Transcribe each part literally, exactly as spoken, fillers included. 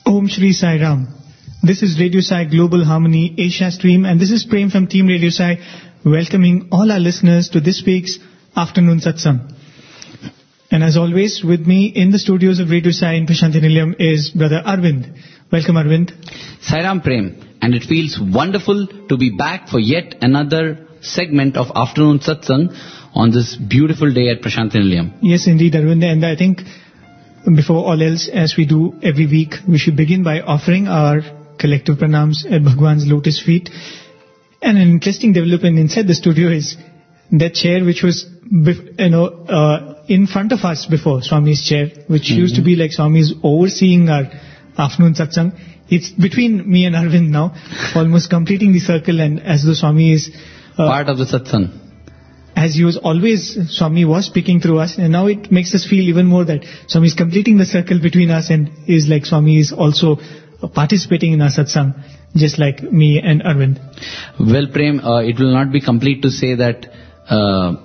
Om Shri Sai Ram. This is Radio Sai Global Harmony Asia Stream, and this is Prem from Team Radio Sai, welcoming all our listeners to this week's Afternoon Satsang. And as always, with me in the studios of Radio Sai in Prashantinilayam is Brother Arvind. Welcome, Arvind. Sai Ram Prem, and it feels wonderful to be back for yet another segment of Afternoon Satsang on this beautiful day at Prashantinilayam. Yes, indeed, Arvind, and I think before all else, as we do every week, we should begin by offering our collective pranams at Bhagwan's lotus feet. And an interesting development inside the studio is that chair which was, you know, uh, in front of us before, Swami's chair, which mm-hmm. used to be like Swami's overseeing our afternoon satsang. It's between me and Arvind now, almost completing the circle, and as though Swami is uh, part of the satsang. As he was always, Swami was speaking through us, and now it makes us feel even more that Swami is completing the circle between us, and is like Swami is also participating in our satsang, just like me and Arvind. Well, Prem, uh, it will not be complete to say that, uh,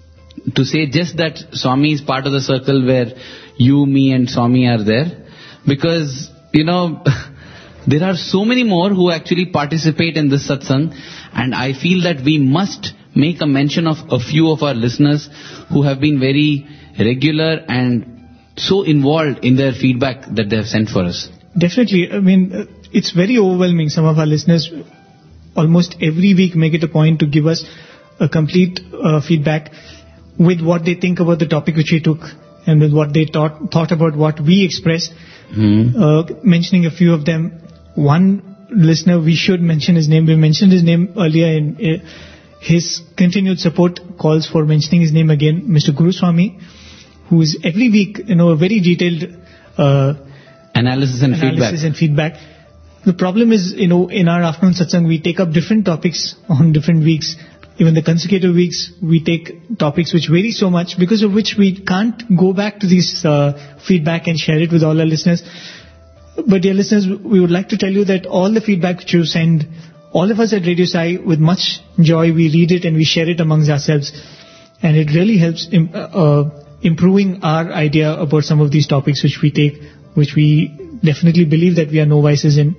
to say just that Swami is part of the circle where you, me and Swami are there, because, you know, there are so many more who actually participate in this satsang, and I feel that we must make a mention of a few of our listeners who have been very regular and so involved in their feedback that they have sent for us. Definitely. I mean, it's very overwhelming. Some of our listeners almost every week make it a point to give us a complete uh, feedback with what they think about the topic which we took and with what they thought, thought about what we expressed. Mm. Uh, mentioning a few of them. One listener, we should mention his name. We mentioned his name earlier in... Uh, His continued support calls for mentioning his name again, Mister Guru Swami, who is every week, you know, a very detailed uh, analysis and analysis feedback. and feedback. The problem is, you know, in our afternoon satsang, we take up different topics on different weeks. Even the consecutive weeks, we take topics which vary so much, because of which we can't go back to this uh, feedback and share it with all our listeners. But dear listeners, we would like to tell you that all the feedback which you send, all of us at Radio Sai, with much joy, we read it and we share it amongst ourselves. And it really helps im- uh, improving our idea about some of these topics which we take, which we definitely believe that we are novices in.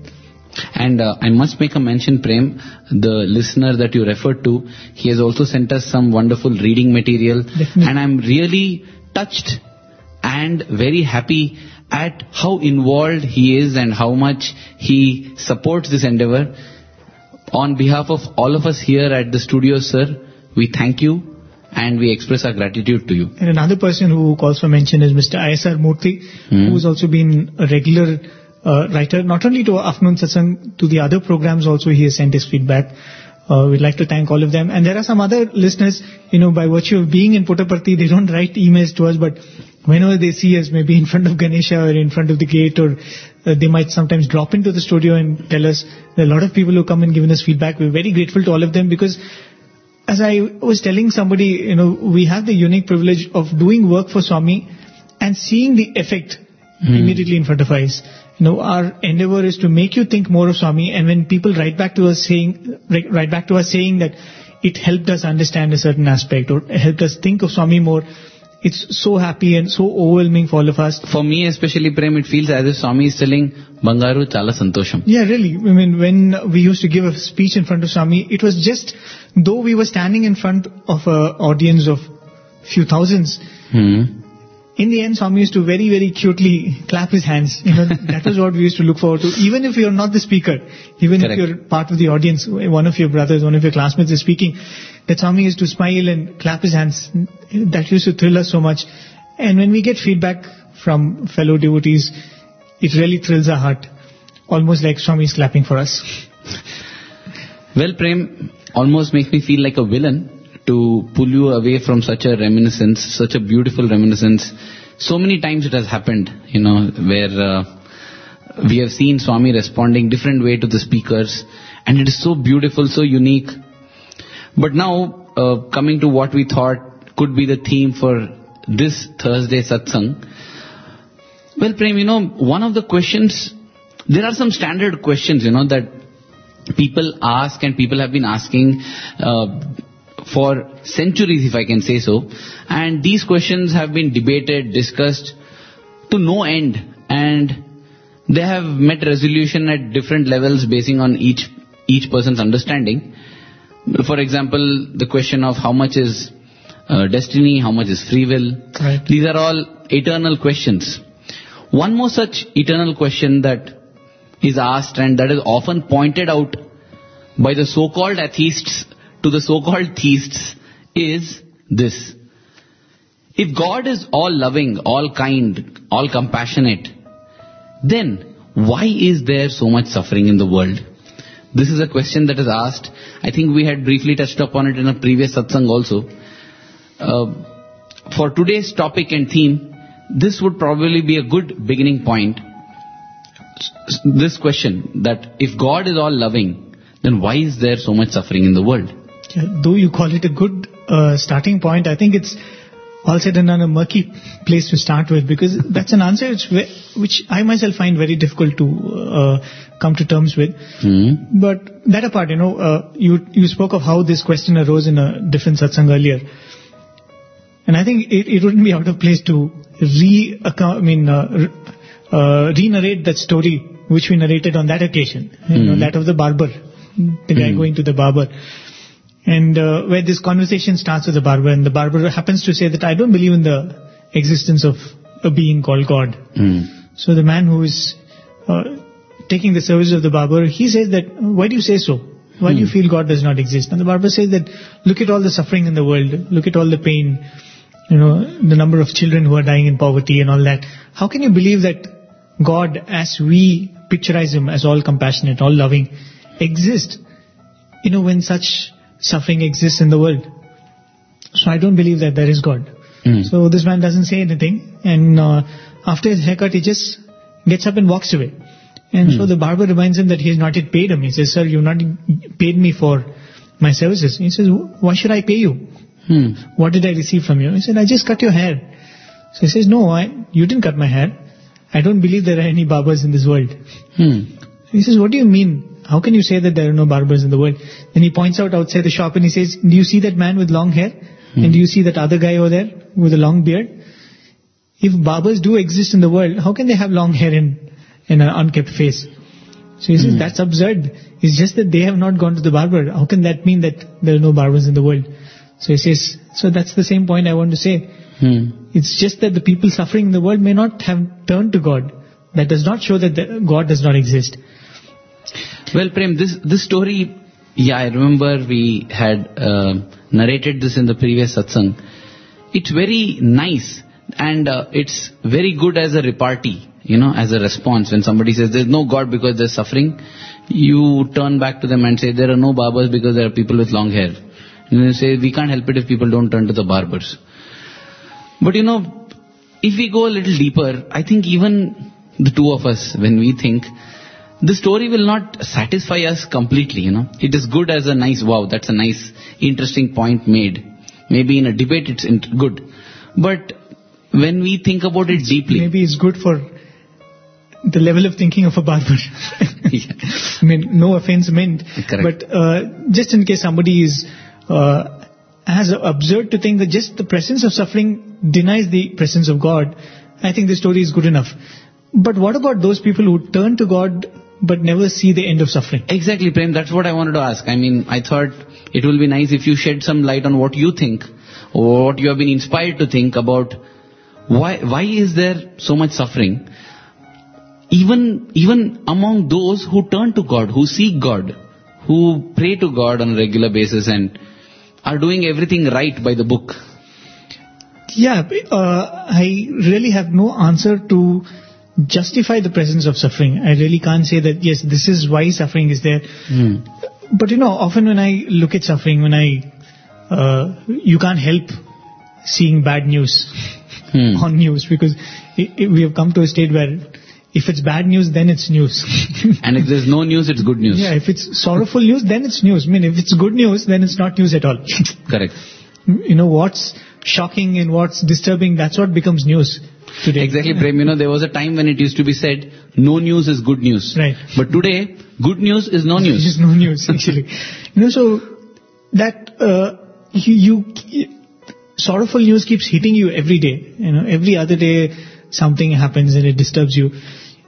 And uh, I must make a mention, Prem, the listener that you referred to, he has also sent us some wonderful reading material. Definitely. And I'm really touched and very happy at how involved he is and how much he supports this endeavor. On behalf of all of us here at the studio, sir, we thank you and we express our gratitude to you. And another person who calls for mention is Mister I S R Murthy, hmm. who has also been a regular uh, writer, not only to Afternoon Satsang, to the other programs also he has sent his feedback. Uh, we'd like to thank all of them. And there are some other listeners, you know, by virtue of being in Puttaparthi, they don't write emails to us, but whenever they see us, maybe in front of Ganesha or in front of the gate, or uh, they might sometimes drop into the studio and tell us. There are a lot of people who come and give us feedback. We're very grateful to all of them, because as I was telling somebody, you know, we have the unique privilege of doing work for Swami and seeing the effect hmm. immediately in front of us. You know, our endeavor is to make you think more of Swami, and when people write back to us saying, write back to us saying that it helped us understand a certain aspect or helped us think of Swami more, it's so happy and so overwhelming for all of us. For me especially, Prem, it feels as if Swami is telling, Bangaru Chala Santosham. Yeah, really. I mean, when we used to give a speech in front of Swami, it was just, though we were standing in front of an audience of few thousands, hmm. in the end, Swami used to very, very cutely clap his hands. You know, that was what we used to look forward to. Even if you're not the speaker, even Correct. If you're part of the audience, one of your brothers, one of your classmates is speaking, that Swami used to smile and clap his hands. That used to thrill us so much. And when we get feedback from fellow devotees, it really thrills our heart. Almost like Swami is clapping for us. Well, Prem, almost makes me feel like a villain to pull you away from such a reminiscence, such a beautiful reminiscence. So many times it has happened, you know, where uh, we have seen Swami responding different way to the speakers, and it is so beautiful, so unique. But now, uh, coming to what we thought could be the theme for this Thursday satsang. Well, Prem, you know, one of the questions, there are some standard questions, you know, that people ask and people have been asking uh, for centuries, if I can say so. And these questions have been debated, discussed to no end. And they have met resolution at different levels basing on each each person's understanding. For example, the question of how much is uh, destiny, how much is free will. Right. These are all eternal questions. One more such eternal question that is asked and that is often pointed out by the so-called atheists to the so-called theists is this. If God is all loving, all kind, all compassionate, then why is there so much suffering in the world? This is a question that is asked. I think we had briefly touched upon it in a previous satsang also. Uh, for today's topic and theme, this would probably be a good beginning point. This question, that if God is all loving, then why is there so much suffering in the world? Yeah, though you call it a good uh, starting point, I think it's all said and done a murky place to start with, because that's an answer which, which I myself find very difficult to uh, come to terms with. Mm-hmm. But that apart, you know, uh, you you spoke of how this question arose in a different satsang earlier, and I think it, it wouldn't be out of place to re I mean uh, uh, re-narrate that story which we narrated on that occasion, you mm-hmm. know, that of the barber, the guy mm-hmm. going to the barber. And uh, where this conversation starts with the barber, and the barber happens to say that I don't believe in the existence of a being called God. Mm. So the man who is uh, taking the service of the barber, he says that, why do you say so? Why mm. do you feel God does not exist? And the barber says that, look at all the suffering in the world, look at all the pain, you know, the number of children who are dying in poverty and all that. How can you believe that God, as we picturize Him as all compassionate, all loving, exists, you know, when such suffering exists in the world? So I don't believe that there is God. Mm. So this man doesn't say anything, and uh, after his haircut he just gets up and walks away. And mm. so the barber reminds him that he has not yet paid him. He says, sir, you've not paid me for my services. He says, why should I pay you? Mm. What did I receive from you? He said, I just cut your hair. So he says, no, I, you didn't cut my hair. I don't believe there are any barbers in this world. Mm. He says, what do you mean? How can you say that there are no barbers in the world? Then he points out outside the shop and he says, do you see that man with long hair? Hmm. And do you see that other guy over there with a long beard? If barbers do exist in the world, how can they have long hair and, and an unkept face? So he says, hmm. that's absurd. It's just that they have not gone to the barber. How can that mean that there are no barbers in the world? So he says, so that's the same point I want to say. Hmm. It's just that the people suffering in the world may not have turned to God. That does not show that the, God does not exist. Well, Prem, this this story, yeah, I remember we had uh, narrated this in the previous satsang. It's very nice, and uh, it's very good as a repartee, you know, as a response. When somebody says there's no God because there's suffering, you turn back to them and say there are no barbers because there are people with long hair. And you say we can't help it if people don't turn to the barbers. But you know, if we go a little deeper, I think even the two of us, when we think, the story will not satisfy us completely, you know. It is good as a nice, wow, that's a nice, interesting point made. Maybe in a debate it's good. But when we think about it deeply... Maybe it's good for the level of thinking of a barber. Yeah. I mean, no offense meant. Correct. But uh, just in case somebody is uh, has observed to think that just the presence of suffering denies the presence of God, I think the story is good enough. But what about those people who turn to God but never see the end of suffering? Exactly, Prem. That's what I wanted to ask. I mean, I thought it will be nice if you shed some light on what you think, or what you have been inspired to think about. Why why is there so much suffering? Even even among those who turn to God, who seek God, who pray to God on a regular basis and are doing everything right by the book. Yeah, uh, I really have no answer to justify the presence of suffering. I really can't say that, yes, this is why suffering is there. Mm. But you know, often when I look at suffering, when I, uh, you can't help seeing bad news mm. on news, because it, it, we have come to a state where if it's bad news, then it's news. And if there's no news, it's good news. Yeah, if it's sorrowful news, then it's news. I mean, if it's good news, then it's not news at all. Correct. You know, what's shocking and what's disturbing, that's what becomes news today. Exactly, Prem. You know, there was a time when it used to be said, no news is good news. Right. But today, good news is no news. It is no news, actually. You know, so that uh, you, you sorrowful news keeps hitting you every day. You know, every other day something happens and it disturbs you.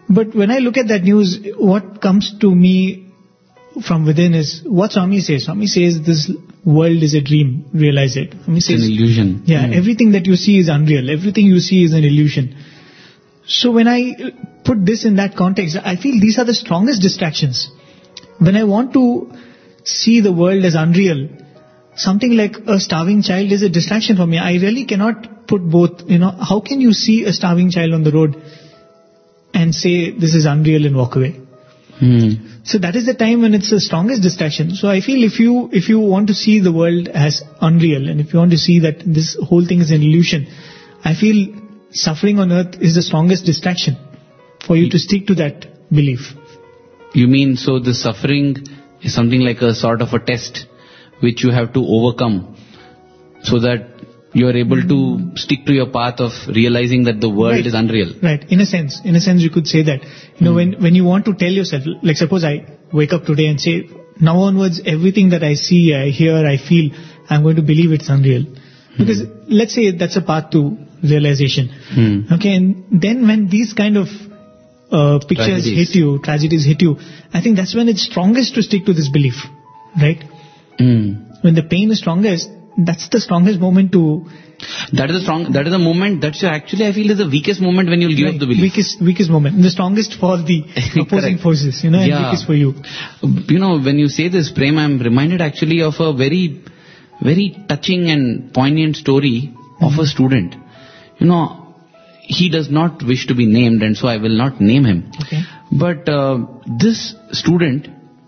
But when I look at that news, what comes to me from within is what Swami says. Swami says this world is a dream, realize it. Swami says, it's an illusion. Yeah, mm. everything that you see is unreal. Everything you see is an illusion. So when I put this in that context, I feel these are the strongest distractions. When I want to see the world as unreal, something like a starving child is a distraction for me. I really cannot put both. You know, how can you see a starving child on the road and say this is unreal and walk away? Hmm. So that is the time when it's the strongest distraction. So I feel if you if you want to see the world as unreal, and if you want to see that this whole thing is an illusion, I feel suffering on earth is the strongest distraction for you to stick to that belief. You mean so the suffering is something like a sort of a test which you have to overcome so that you are able to stick to your path of realizing that the world right. is unreal. Right. In a sense, in a sense you could say that. You know, mm. when, when you want to tell yourself, like suppose I wake up today and say, now onwards everything that I see, I hear, I feel, I'm going to believe it's unreal. Because mm. let's say that's a path to realization. Mm. Okay. And then when these kind of uh, pictures tragedies. hit you, tragedies hit you, I think that's when it's strongest to stick to this belief. Right? Mm. When the pain is strongest, that's the strongest moment to... That is the strong. That is the moment. That's your, actually I feel is the weakest moment when you'll give right. up the belief. Weakest, weakest moment. The strongest for the opposing forces, you know, yeah. and weakest for you. You know, when you say this, Prem, I'm reminded actually of a very, very touching and poignant story mm-hmm. of a student. You know, he does not wish to be named, and so I will not name him. Okay. But uh, this student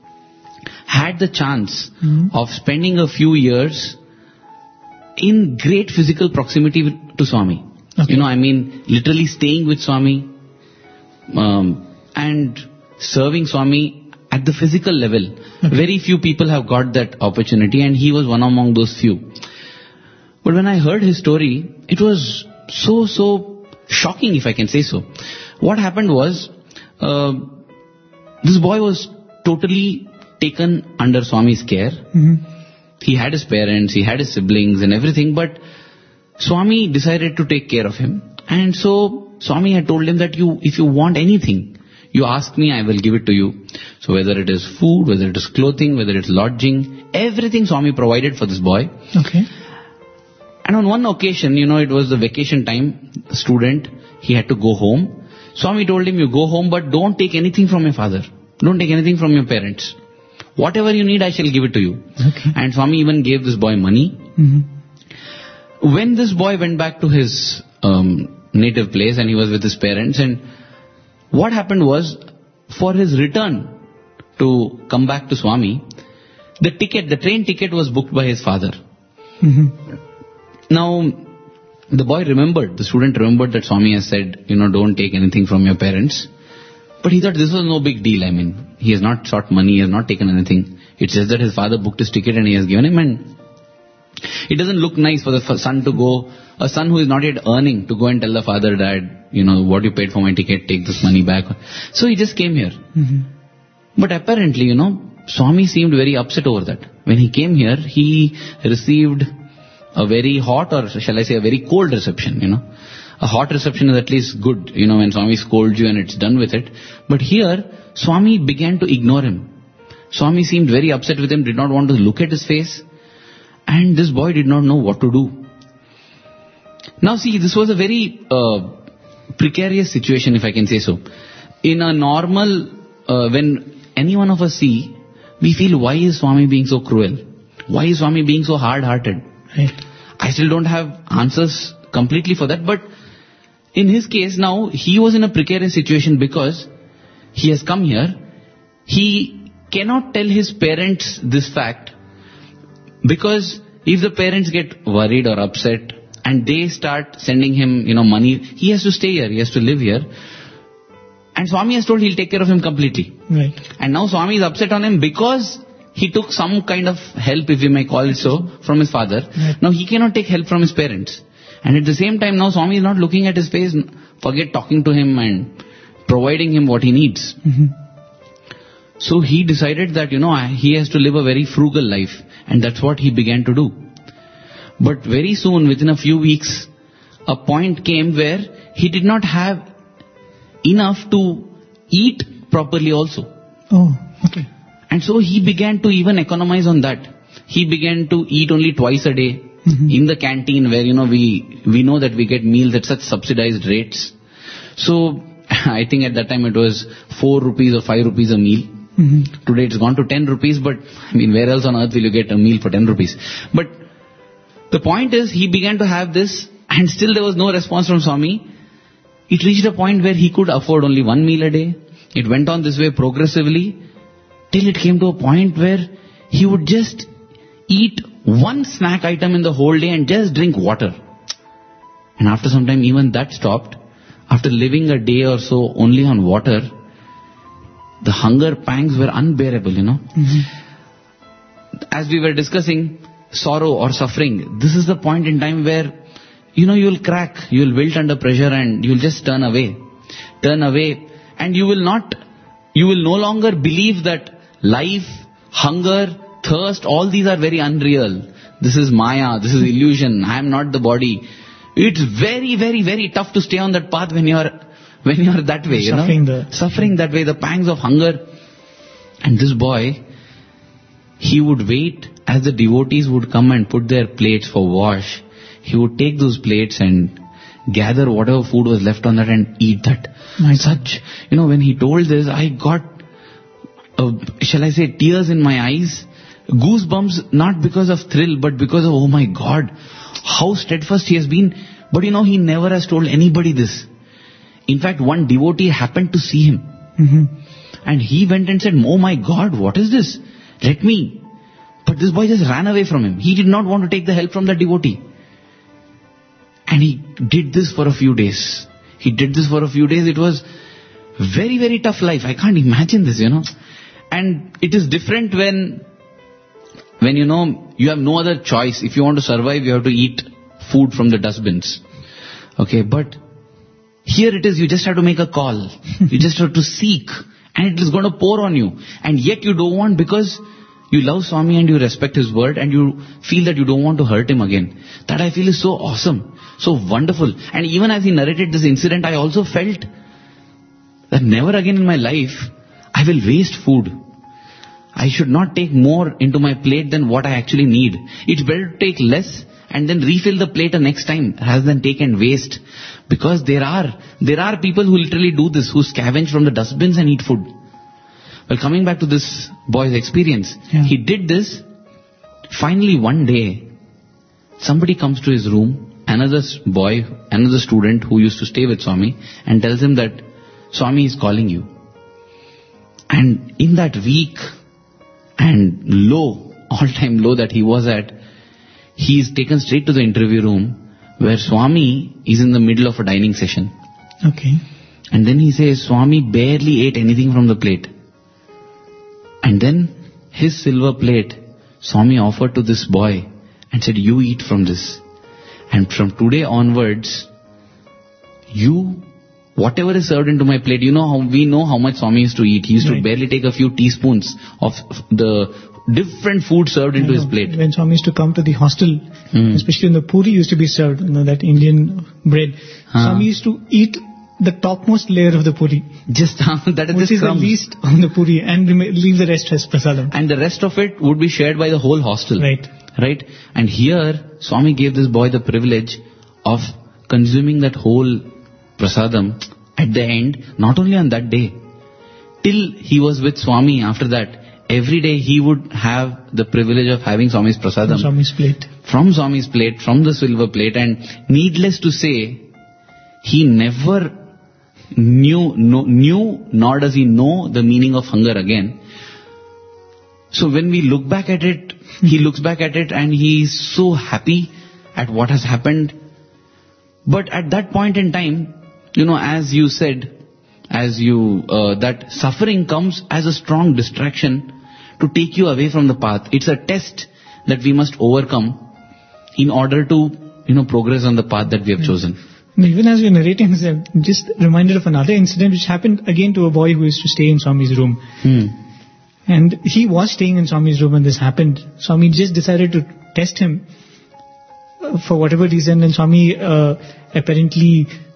had the chance mm-hmm. of spending a few years in great physical proximity to Swami. Okay. You know, I mean, literally staying with Swami um, and serving Swami at the physical level. Okay. Very few people have got that opportunity, and he was one among those few. But when I heard his story, it was so, so shocking, if I can say so. What happened was, uh, this boy was totally taken under Swami's care. Mm-hmm. He had his parents, he had his siblings and everything, but Swami decided to take care of him. And so Swami had told him that you, if you want anything, you ask me, I will give it to you. So whether it is food, whether it is clothing, whether it's lodging, everything Swami provided for this boy. Okay. And on one occasion, you know, it was the vacation time, student, he had to go home. Swami told him, you go home, but don't take anything from your father. Don't take anything from your parents. Whatever you need, I shall give it to you. Okay. And Swami even gave this boy money. Mm-hmm. When this boy went back to his um, native place and he was with his parents, and what happened was, for his return to come back to Swami, the ticket, the train ticket was booked by his father. Mm-hmm. Now, the boy remembered, the student remembered that Swami has said, you know, don't take anything from your parents. But he thought this was no big deal. I mean, he has not sought money, he has not taken anything. It's just that his father booked his ticket and he has given him, and it doesn't look nice for the son to go, a son who is not yet earning, to go and tell the father, Dad, you know, what you paid for my ticket, take this money back. So he just came here. Mm-hmm. But apparently, you know, Swami seemed very upset over that. When he came here, he received a very hot, or shall I say a very cold reception, you know. A hot reception is at least good, you know, when Swami scolds you and it's done with it. But here, Swami began to ignore him. Swami seemed very upset with him, did not want to look at his face. And this boy did not know what to do. Now see, this was a very uh, precarious situation, if I can say so. In a normal, uh, when any one of us see, we feel, why is Swami being so cruel? Why is Swami being so hard-hearted? Right. I still don't have answers completely for that, but in his case now, he was in a precarious situation because he has come here. He cannot tell his parents this fact, because if the parents get worried or upset and they start sending him, you know, money, he has to stay here, he has to live here. And Swami has told he'll take care of him completely. Right. And now Swami is upset on him because he took some kind of help, if you may call it so, from his father. Right. Now he cannot take help from his parents. And at the same time, now Swami is not looking at his face, forget talking to him and providing him what he needs. Mm-hmm. So he decided that, you know, he has to live a very frugal life. And that's what he began to do. But very soon, within a few weeks, a point came where he did not have enough to eat properly also. Oh, okay. And so he began to even economize on that. He began to eat only twice a day mm-hmm. in the canteen where, you know, we, we know that we get meals at such subsidized rates. So I think at that time it was four rupees or five rupees a meal. Mm-hmm. Today it's gone to ten rupees, but I mean, where else on earth will you get a meal for ten rupees? But the point is, he began to have this and still there was no response from Swami. It reached a point where he could afford only one meal a day. It went on this way progressively till it came to a point where he would just eat one snack item in the whole day and just drink water. And after some time even that stopped. After living a day or so only on water, the hunger pangs were unbearable, you know. Mm-hmm. As we were discussing sorrow or suffering, this is the point in time where, you know, you'll crack, you'll wilt under pressure and you'll just turn away. Turn away and you will not, you will no longer believe that life, hunger, thirst, all these are very unreal. This is Maya, this is illusion, I am not the body. It's very, very, very tough to stay on that path when you're when you're that way, you Suffering know. The... Suffering that way, the pangs of hunger. And this boy, he would wait as the devotees would come and put their plates for wash. He would take those plates and gather whatever food was left on that and eat that. My such, you know, when he told this, I got, uh, shall I say, tears in my eyes. Goosebumps, not because of thrill, but because of, oh my God, how steadfast he has been. But you know, he never has told anybody this. In fact, one devotee happened to see him. Mm-hmm. And he went and said, oh my God, what is this? Let me. But this boy just ran away from him. He did not want to take the help from the devotee. And he did this for a few days. He did this for a few days. It was very, very tough life. I can't imagine this, you know. And it is different when, when you know, you have no other choice. If you want to survive, you have to eat food from the dustbins. Okay, but here it is, you just have to make a call. You just have to seek. And it is going to pour on you. And yet you don't want, because you love Swami and you respect his word and you feel that you don't want to hurt him again. That I feel is so awesome, so wonderful. And even as he narrated this incident, I also felt that never again in my life I will waste food. I should not take more into my plate than what I actually need. It's better to take less and then refill the plate the next time rather than take and waste. Because there are, there are people who literally do this, who scavenge from the dustbins and eat food. Well, coming back to this boy's experience, yeah. He did this. Finally, one day, somebody comes to his room, another boy, another student who used to stay with Swami, and tells him that Swami is calling you. And in that weak and low, all-time low that he was at, he is taken straight to the interview room where Swami is in the middle of a dining session. Okay. And then he says, Swami barely ate anything from the plate. And then his silver plate, Swami offered to this boy and said, you eat from this. And from today onwards, you, whatever is served into my plate, you know how we know how much Swami used to eat. He used right. to barely take a few teaspoons of the different food served into his plate. When Swami used to come to the hostel, mm. especially when the puri used to be served, you know, that Indian bread, huh. Swami used to eat the topmost layer of the puri. Just that is which is crumbs. The least on the puri, and leave the rest as prasadam. And the rest of it would be shared by the whole hostel. Right. Right. And here, Swami gave this boy the privilege of consuming that whole prasadam at the end, not only on that day, till he was with Swami after that. Every day he would have the privilege of having Swami's prasadam. From Swami's plate. From Swami's plate, from the silver plate. And needless to say, he never knew, no, knew, nor does he know the meaning of hunger again. So when we look back at it, he looks back at it and he is so happy at what has happened. But at that point in time, you know, as you said, as you, uh, that suffering comes as a strong distraction to take you away from the path. It's a test that we must overcome in order to, you know, progress on the path that we have yeah. chosen. Even as you're narrating, I'm just reminded of another incident which happened again to a boy who used to stay in Swami's room. Hmm. And he was staying in Swami's room when this happened. Swami just decided to test him uh, for whatever reason. And Swami uh, apparently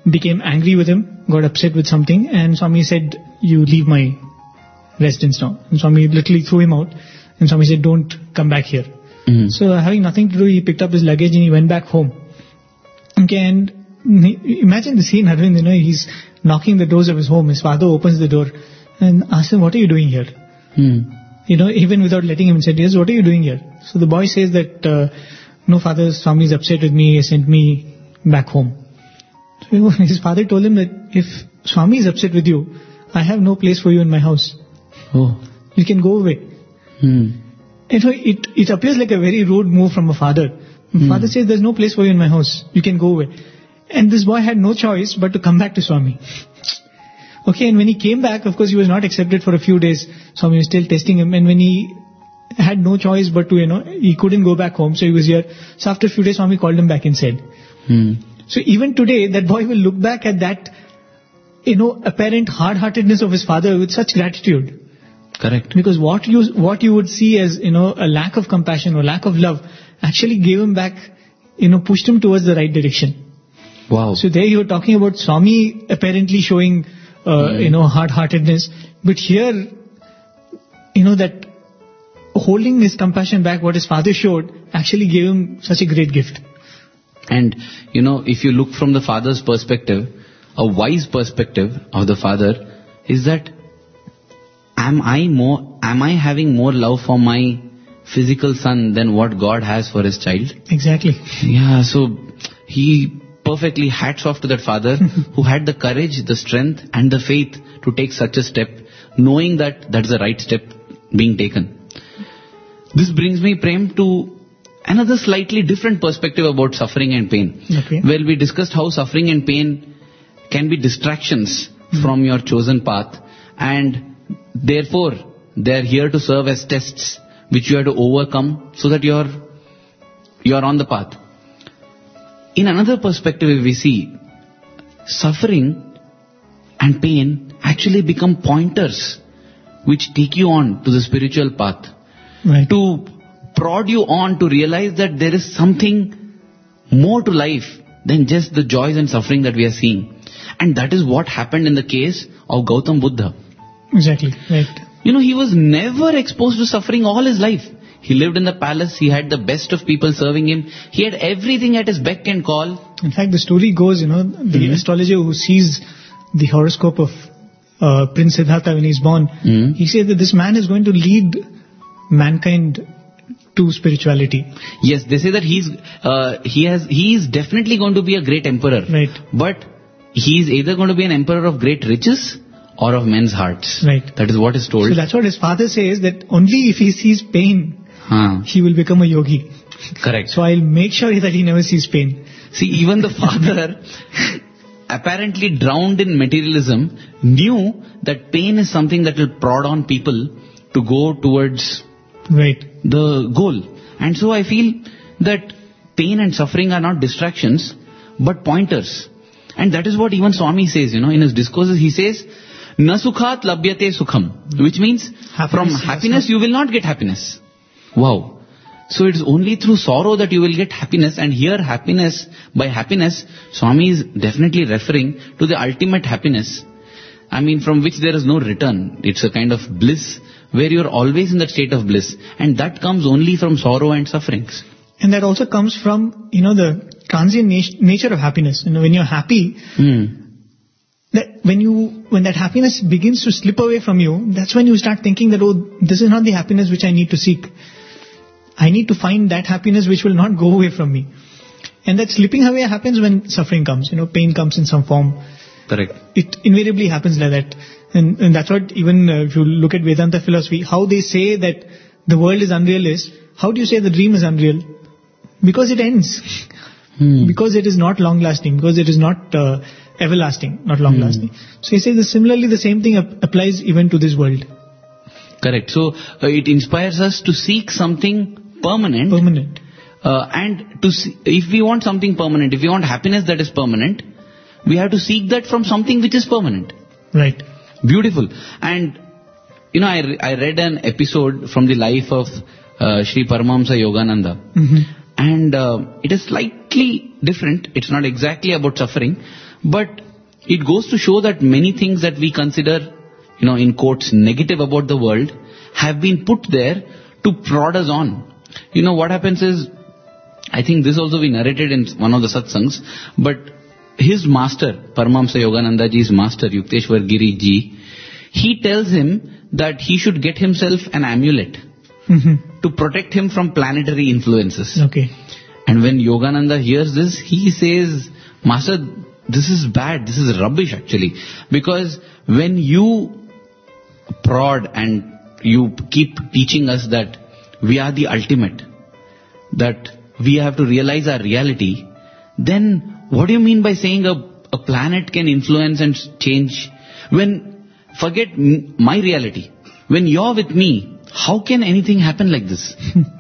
became angry with him, got upset with something, and Swami said, "You leave my residence now." And Swami literally threw him out, and Swami said, "Don't come back here." Mm. So having nothing to do, he picked up his luggage and he went back home. Okay, and he- imagine the scene, Arvind, you know, he's knocking the doors of his home. His father opens the door and asks him, "What are you doing here?" Mm. You know, even without letting him say, "Yes, what are you doing here?" So the boy says that, uh, "No, father, Swami is upset with me. He sent me back home." So his father told him that if Swami is upset with you, I have no place for you in my house. Oh. You can go away. Mm. And so it, it appears like a very rude move from a father. The Hmm. father says, "There's no place for you in my house. You can go away." And this boy had no choice but to come back to Swami. Okay, and when he came back, of course, he was not accepted for a few days. Swami was still testing him. And when he had no choice but to, you know, he couldn't go back home, so he was here. So after a few days, Swami called him back and said. Hmm. So even today, that boy will look back at that, you know, apparent hard-heartedness of his father with such gratitude. Correct. Because what you what you would see as, you know, a lack of compassion or lack of love actually gave him back, you know, pushed him towards the right direction. Wow. So there you were talking about Swami apparently showing, uh, Mm. you know, hard-heartedness. But here, you know, that holding his compassion back, what his father showed, actually gave him such a great gift. And, you know, if you look from the father's perspective, a wise perspective of the father is that, am I more, am I having more love for my physical son than what God has for his child? Exactly. Yeah, so he perfectly hats off to that father who had the courage, the strength and the faith to take such a step, knowing that that's the right step being taken. This brings me, Prem, to another slightly different perspective about suffering and pain. Okay. Well, we discussed how suffering and pain can be distractions Mm. from your chosen path, and therefore they are here to serve as tests which you have to overcome so that you're you're on the path. In another perspective, if we see, suffering and pain actually become pointers which take you on to the spiritual path, Right. to prod you on to realize that there is something more to life than just the joys and suffering that we are seeing. And that is what happened in the case of Gautam Buddha. Exactly. Right. You know, he was never exposed to suffering all his life. He lived in the palace, he had the best of people serving him, he had everything at his beck and call. In fact, the story goes, you know, the Mhm. astrologer who sees the horoscope of uh, Prince Siddhartha when he's born, Mhm. he says that this man is going to lead mankind to spirituality. Yes, they say that he's, uh, he has, he is definitely going to be a great emperor. Right. But he is either going to be an emperor of great riches or of men's hearts. Right. That is what is told. So that's what his father says, that only if he sees pain, Huh. he will become a yogi. Correct. So I'll make sure that he never sees pain. See, even the father, apparently drowned in materialism, knew that pain is something that will prod on people to go towards Right. the goal. And so I feel that pain and suffering are not distractions, but pointers. And that is what even Swami says, you know, in his discourses, he says, Na sukhat labhyate sukham, which means Happiness, from yes, happiness no. you will not get happiness. Wow. So it is only through sorrow that you will get happiness, and here happiness, by happiness, Swami is definitely referring to the ultimate happiness. I mean, from which there is no return. It's a kind of bliss where you're always in that state of bliss, and that comes only from sorrow and sufferings. And that also comes from, you know, the transient nat- nature of happiness. You know, when you're happy, Hmm. that when you, when that happiness begins to slip away from you, that's when you start thinking that, oh, this is not the happiness which I need to seek. I need to find that happiness which will not go away from me. And that slipping away happens when suffering comes, you know, pain comes in some form. Correct. It invariably happens like that. And, and that's what even uh, if you look at Vedanta philosophy, how they say that the world is unreal is, how do you say the dream is unreal? Because it ends. Hmm. Because it is not long lasting, because it is not uh, everlasting, not long lasting. So he says that similarly the same thing ap- applies even to this world. Correct. So uh, it inspires us to seek something permanent. Permanent. Uh, and to see, if we want something permanent, if we want happiness that is permanent, we have to seek that from something which is permanent. Right. Beautiful. And, you know, I, re- I read an episode from the life of uh, Sri Paramahamsa Yogananda. hmm And uh, it is slightly different. It's not exactly about suffering. But it goes to show that many things that we consider, you know, in quotes, negative about the world have been put there to prod us on. You know, what happens is, I think this also we narrated in one of the satsangs, but his master, Paramahamsa Yogananda ji's master, Yukteswar Giri ji, he tells him that he should get himself an amulet Mm-hmm. to protect him from planetary influences. Okay. And when Yogananda hears this, he says, Master, this is bad, this is rubbish actually. Because when you prod and you keep teaching us that we are the ultimate, that we have to realize our reality, then what do you mean by saying a, a planet can influence and change? When, forget m- my reality. When you're with me, how can anything happen like this?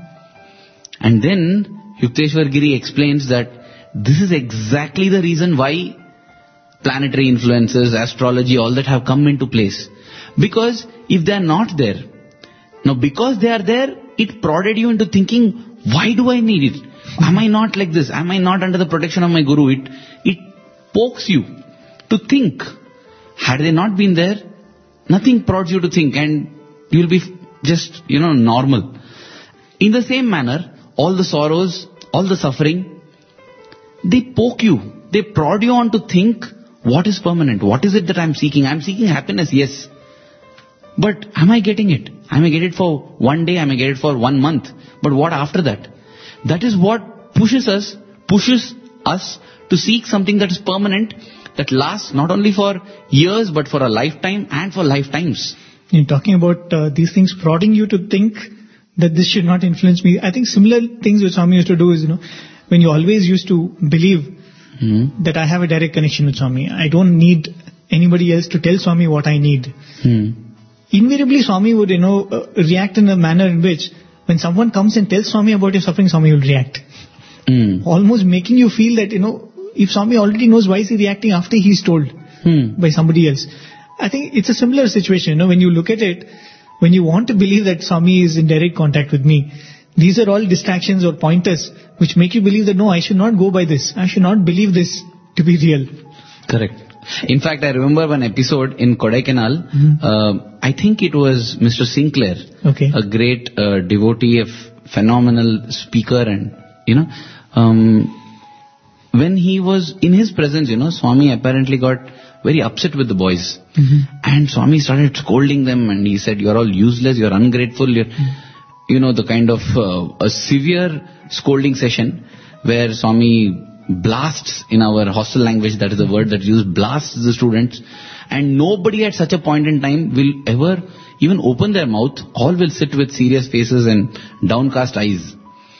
And then Yukteswar Giri explains that this is exactly the reason why planetary influences, astrology, all that have come into place. Because if they are not there, now because they are there, it prodded you into thinking, why do I need it? Am I not like this? Am I not under the protection of my guru? It, it pokes you to think. Had they not been there, nothing prods you to think, and you'll be just, you know, normal. In the same manner, all the sorrows, all the suffering, they poke you. They prod you on to think, what is permanent? What is it that I'm seeking? I'm seeking happiness, yes. But am I getting it? I may get it for one day, I may get it for one month. But what after that? That is what pushes us, pushes us to seek something that is permanent, that lasts not only for years, but for a lifetime and for lifetimes. You're talking about uh, these things prodding you to think that this should not influence me. I think similar things which Swami used to do is, you know, when you always used to believe Hmm. that I have a direct connection with Swami. I don't need anybody else to tell Swami what I need. Hmm. Invariably, Swami would, you know, uh, react in a manner in which when someone comes and tells Swami about your suffering, Swami will react. Hmm. Almost making you feel that, you know, if Swami already knows, why is he reacting after he's told Hmm. by somebody else? I think it's a similar situation. You know, when you look at it, when you want to believe that Swami is in direct contact with me, these are all distractions or pointers which make you believe that no, I should not go by this. I should not believe this to be real. Correct. In fact, I remember one episode in Kodaikanal. Mm-hmm. Uh, I think it was Mister Sinclair, Okay. a great uh, devotee, a f- phenomenal speaker, and you know, um, when he was in his presence, you know, Swami apparently got very upset with the boys, Mm-hmm. and Swami started scolding them, and he said, "You're all useless. You're ungrateful. You're, mm-hmm. you know, the kind of uh, a severe scolding session where Swami blasts, in our hostel language, that is the word that used, blasts the students, and nobody at such a point in time will ever even open their mouth. All will sit with serious faces and downcast eyes.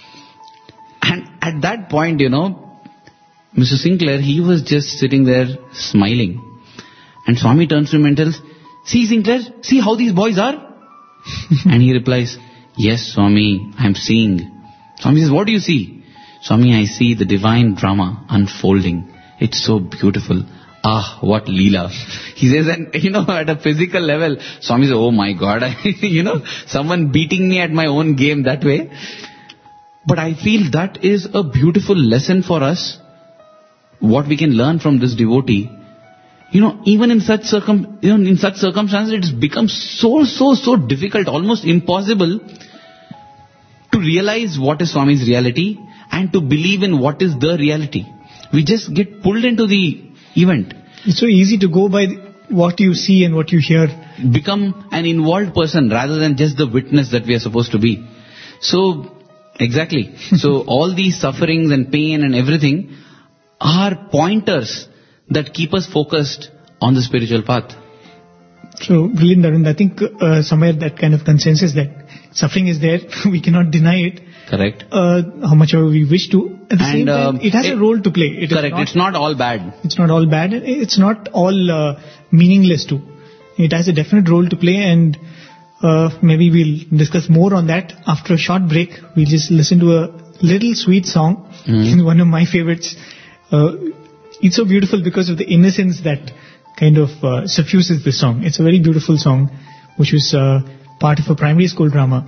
And at that point, you know, Mister Sinclair, he was just sitting there smiling. And Swami turns to him and tells, "See, Sinclair, see how these boys are?" And he replies, "Yes, Swami, I'm seeing." Swami says, "What do you see?" "Swami, I see the divine drama unfolding. It's so beautiful. Ah, what Leela." He says, and you know, at a physical level, Swami says, "Oh my God, you know, someone beating me at my own game that way." But I feel that is a beautiful lesson for us, what we can learn from this devotee. You know, even in such circum, you know, in such circumstances, it has become so, so, so difficult, almost impossible to realize what is Swami's reality and to believe in what is the reality. We just get pulled into the event. It's so easy to go by what you see and what you hear. Become an involved person rather than just the witness that we are supposed to be. So, exactly. So all these sufferings and pain and everything are pointers that keep us focused on the spiritual path. So, brilliant, Arvind. I think uh, somewhere that kind of consensus that suffering is there, we cannot deny it. Correct. Uh, how much ever we wish to. At the And, same time, um, it has it- a role to play. It is Correct. not- It's not all bad. It's not all bad. It's not all uh, meaningless too. It has a definite role to play, and uh, maybe we'll discuss more on that after a short break. We'll just listen to a little sweet song, Mhm. one of my favorites. Uh, it's so beautiful because of the innocence that kind of uh, suffuses this song. It's a very beautiful song, which was uh, part of a primary school drama.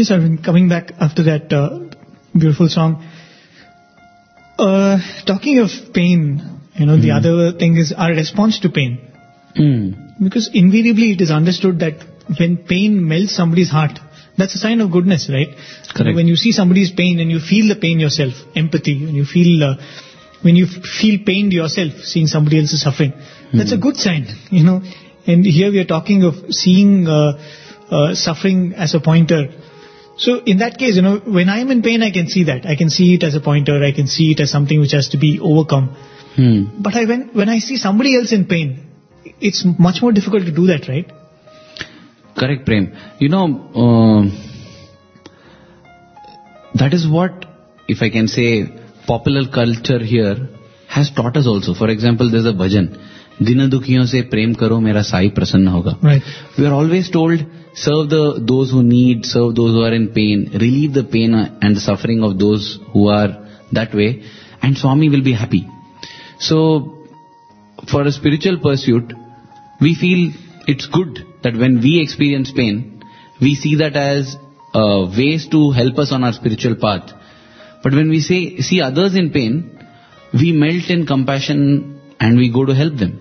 Okay, sir, coming back after that uh, beautiful song. Uh, talking of pain, you know, mm. the other thing is our response to pain. Mm. Because invariably it is understood that when pain melts somebody's heart, that's a sign of goodness, right? Correct. You know, when you see somebody's pain and you feel the pain yourself, empathy, when you feel, uh, when you f- feel pained yourself, seeing somebody else's suffering, mm. that's a good sign, you know. And here we are talking of seeing uh, uh, suffering as a pointer. So in that case, you know, when I am in pain, I can see that. I can see it as a pointer. I can see it as something which has to be overcome. Hmm. But I, when, when I see somebody else in pain, it's much more difficult to do that, right? Correct, Prem. You know, uh, that is what, if I can say, popular culture here has taught us also. For example, there's a bhajan, Dina dukhiyon se prem karo, mera sai prasanna hoga. Right. We are always told, serve the those who need, serve those who are in pain, relieve the pain and the suffering of those who are that way, and Swami will be happy. So, for a spiritual pursuit, we feel it's good that when we experience pain, we see that as uh, ways to help us on our spiritual path. But when we say see others in pain, we melt in compassion and we go to help them.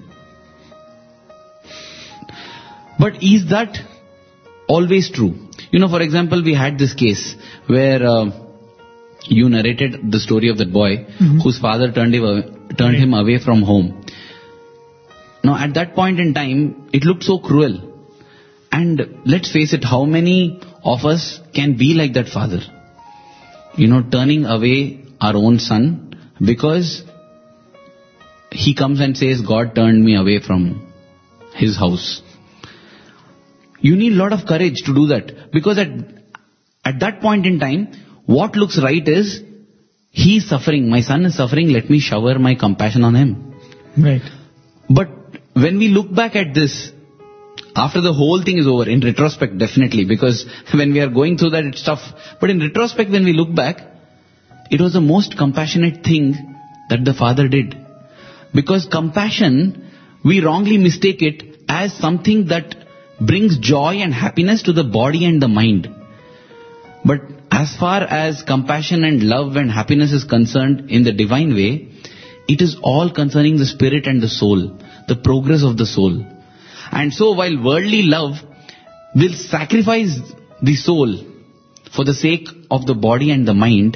But is that always true? You know, for example, we had this case where uh, you narrated the story of that boy mm-hmm. whose father turned him away, turned him away from home. Now, at that point in time, it looked so cruel. And let's face it, how many of us can be like that father? You know, turning away our own son because he comes and says, God turned me away from his house. You need a lot of courage to do that. Because at, at that point in time, what looks right is, he is suffering, my son is suffering, let me shower my compassion on him. Right. But when we look back at this, after the whole thing is over, in retrospect definitely, because when we are going through that it's tough. But in retrospect, when we look back, it was the most compassionate thing that the father did. Because compassion, we wrongly mistake it as something that brings joy and happiness to the body and the mind. But as far as compassion and love and happiness is concerned in the divine way, it is all concerning the spirit and the soul, the progress of the soul. And so while worldly love will sacrifice the soul for the sake of the body and the mind,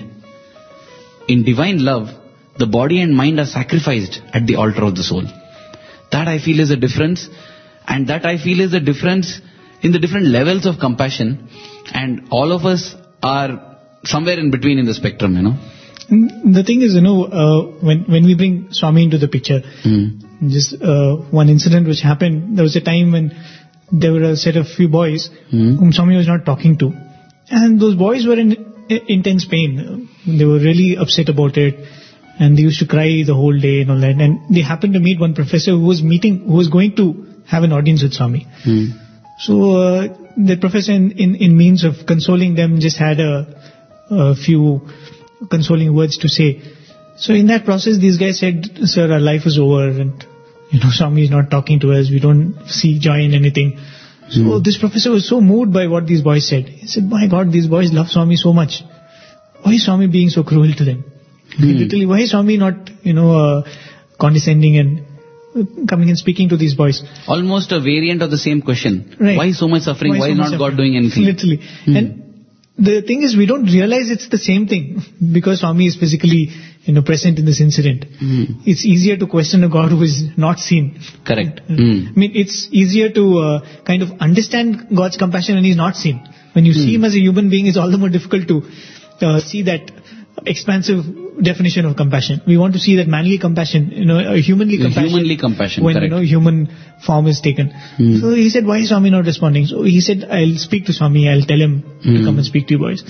in divine love, the body and mind are sacrificed at the altar of the soul. That I feel is a difference, and that I feel is a difference in the different levels of compassion, and all of us are somewhere in between in the spectrum, you know. The thing is, you know, uh, when when we bring Swami into the picture, mm. just uh, one incident which happened, there was a time when there were a set of few boys mm. whom Swami was not talking to, and those boys were in intense pain. They were really upset about it, and they used to cry the whole day and all that. And they happened to meet one professor who was meeting, who was going to have an audience with Swami. Mm. So uh, the professor, in, in in means of consoling them, just had a, a few consoling words to say. So in that process, these guys said, "Sir, our life is over, and you know, Swami is not talking to us. We don't see joy in anything." So mm. this professor was so moved by what these boys said. He said, "My God, these boys love Swami so much. Why is Swami being so cruel to them? Mm. Literally, why is Swami not, you know, uh, condescending and coming and speaking to these boys?" Almost a variant of the same question. Right. Why so much suffering? Why, Why is so not God suffering? Doing anything? Literally. Mm. And the thing is, we don't realize it's the same thing because Swami is physically, you know, present in this incident. Mm. It's easier to question a God who is not seen. Correct. Mm. I mean, it's easier to uh, kind of understand God's compassion when He's not seen. When you mm. see Him as a human being, it's all the more difficult to uh, see that expansive definition of compassion. We want to see that manly compassion, you know, a humanly compassion. Humanly compassion, when, correct. you know, human form is taken. Mm. So he said, "Why is Swami not responding?" So he said, "I'll speak to Swami, I'll tell him mm. to come and speak to you boys."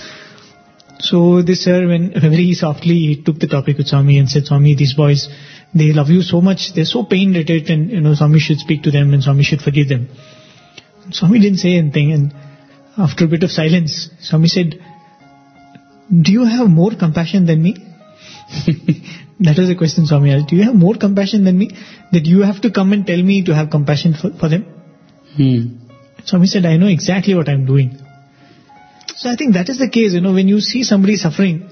So this sir, when very softly he took the topic with Swami and said, "Swami, these boys, they love you so much, they're so pained at it, and you know, Swami should speak to them and Swami should forgive them." Swami didn't say anything, and after a bit of silence, Swami said, "Do you have more compassion than me?" That was the question Swami asked. "Do you have more compassion than me? That you have to come and tell me to have compassion for, for them?" Hmm. Swami said, "I know exactly what I'm doing." So I think that is the case, you know, when you see somebody suffering,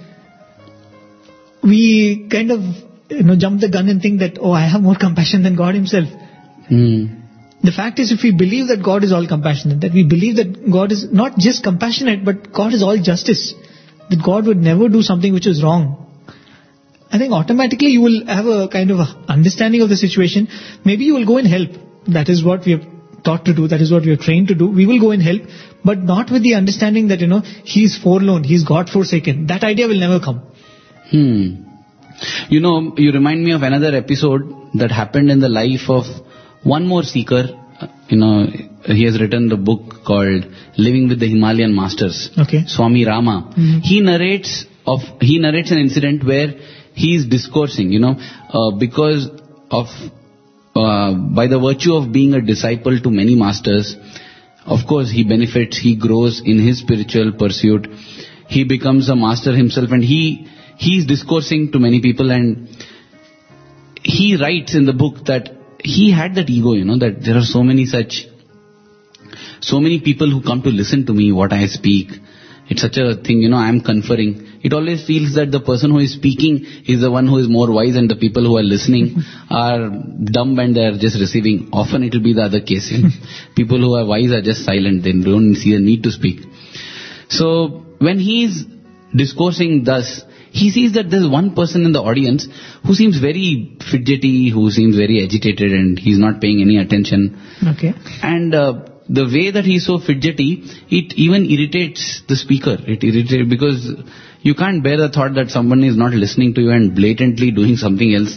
we kind of, you know, jump the gun and think that, oh, I have more compassion than God himself. Hmm. The fact is, if we believe that God is all compassionate, that we believe that God is not just compassionate, but God is all justice, that God would never do something which is wrong, I think automatically you will have a kind of a understanding of the situation. Maybe you will go and help. That is what we have taught to do. That is what we are trained to do. We will go and help, but not with the understanding that, you know, he is forlorn, he is God forsaken. That idea will never come. Hmm. You know, you remind me of another episode that happened in the life of one more seeker. You know, he has written the book called Living with the Himalayan Masters. Okay. Swami Rama. Mm-hmm. He narrates of he narrates an incident where he is discoursing. You know, uh, because of uh, by the virtue of being a disciple to many masters, of course he benefits. He grows in his spiritual pursuit. He becomes a master himself, and he he is discoursing to many people, and he writes in the book that he had that ego, you know, that there are so many such, so many people who come to listen to me, what I speak. It's such a thing, you know, I am conferring. It always feels that the person who is speaking is the one who is more wise, and the people who are listening are dumb and they are just receiving. Often it will be the other case. You know? People who are wise are just silent. They don't see the need to speak. So when he is discoursing thus, he sees that there's one person in the audience who seems very fidgety, who seems very agitated, and he's not paying any attention. Okay. And uh, the way that he's so fidgety, it even irritates the speaker. It irritates because you can't bear the thought that someone is not listening to you and blatantly doing something else.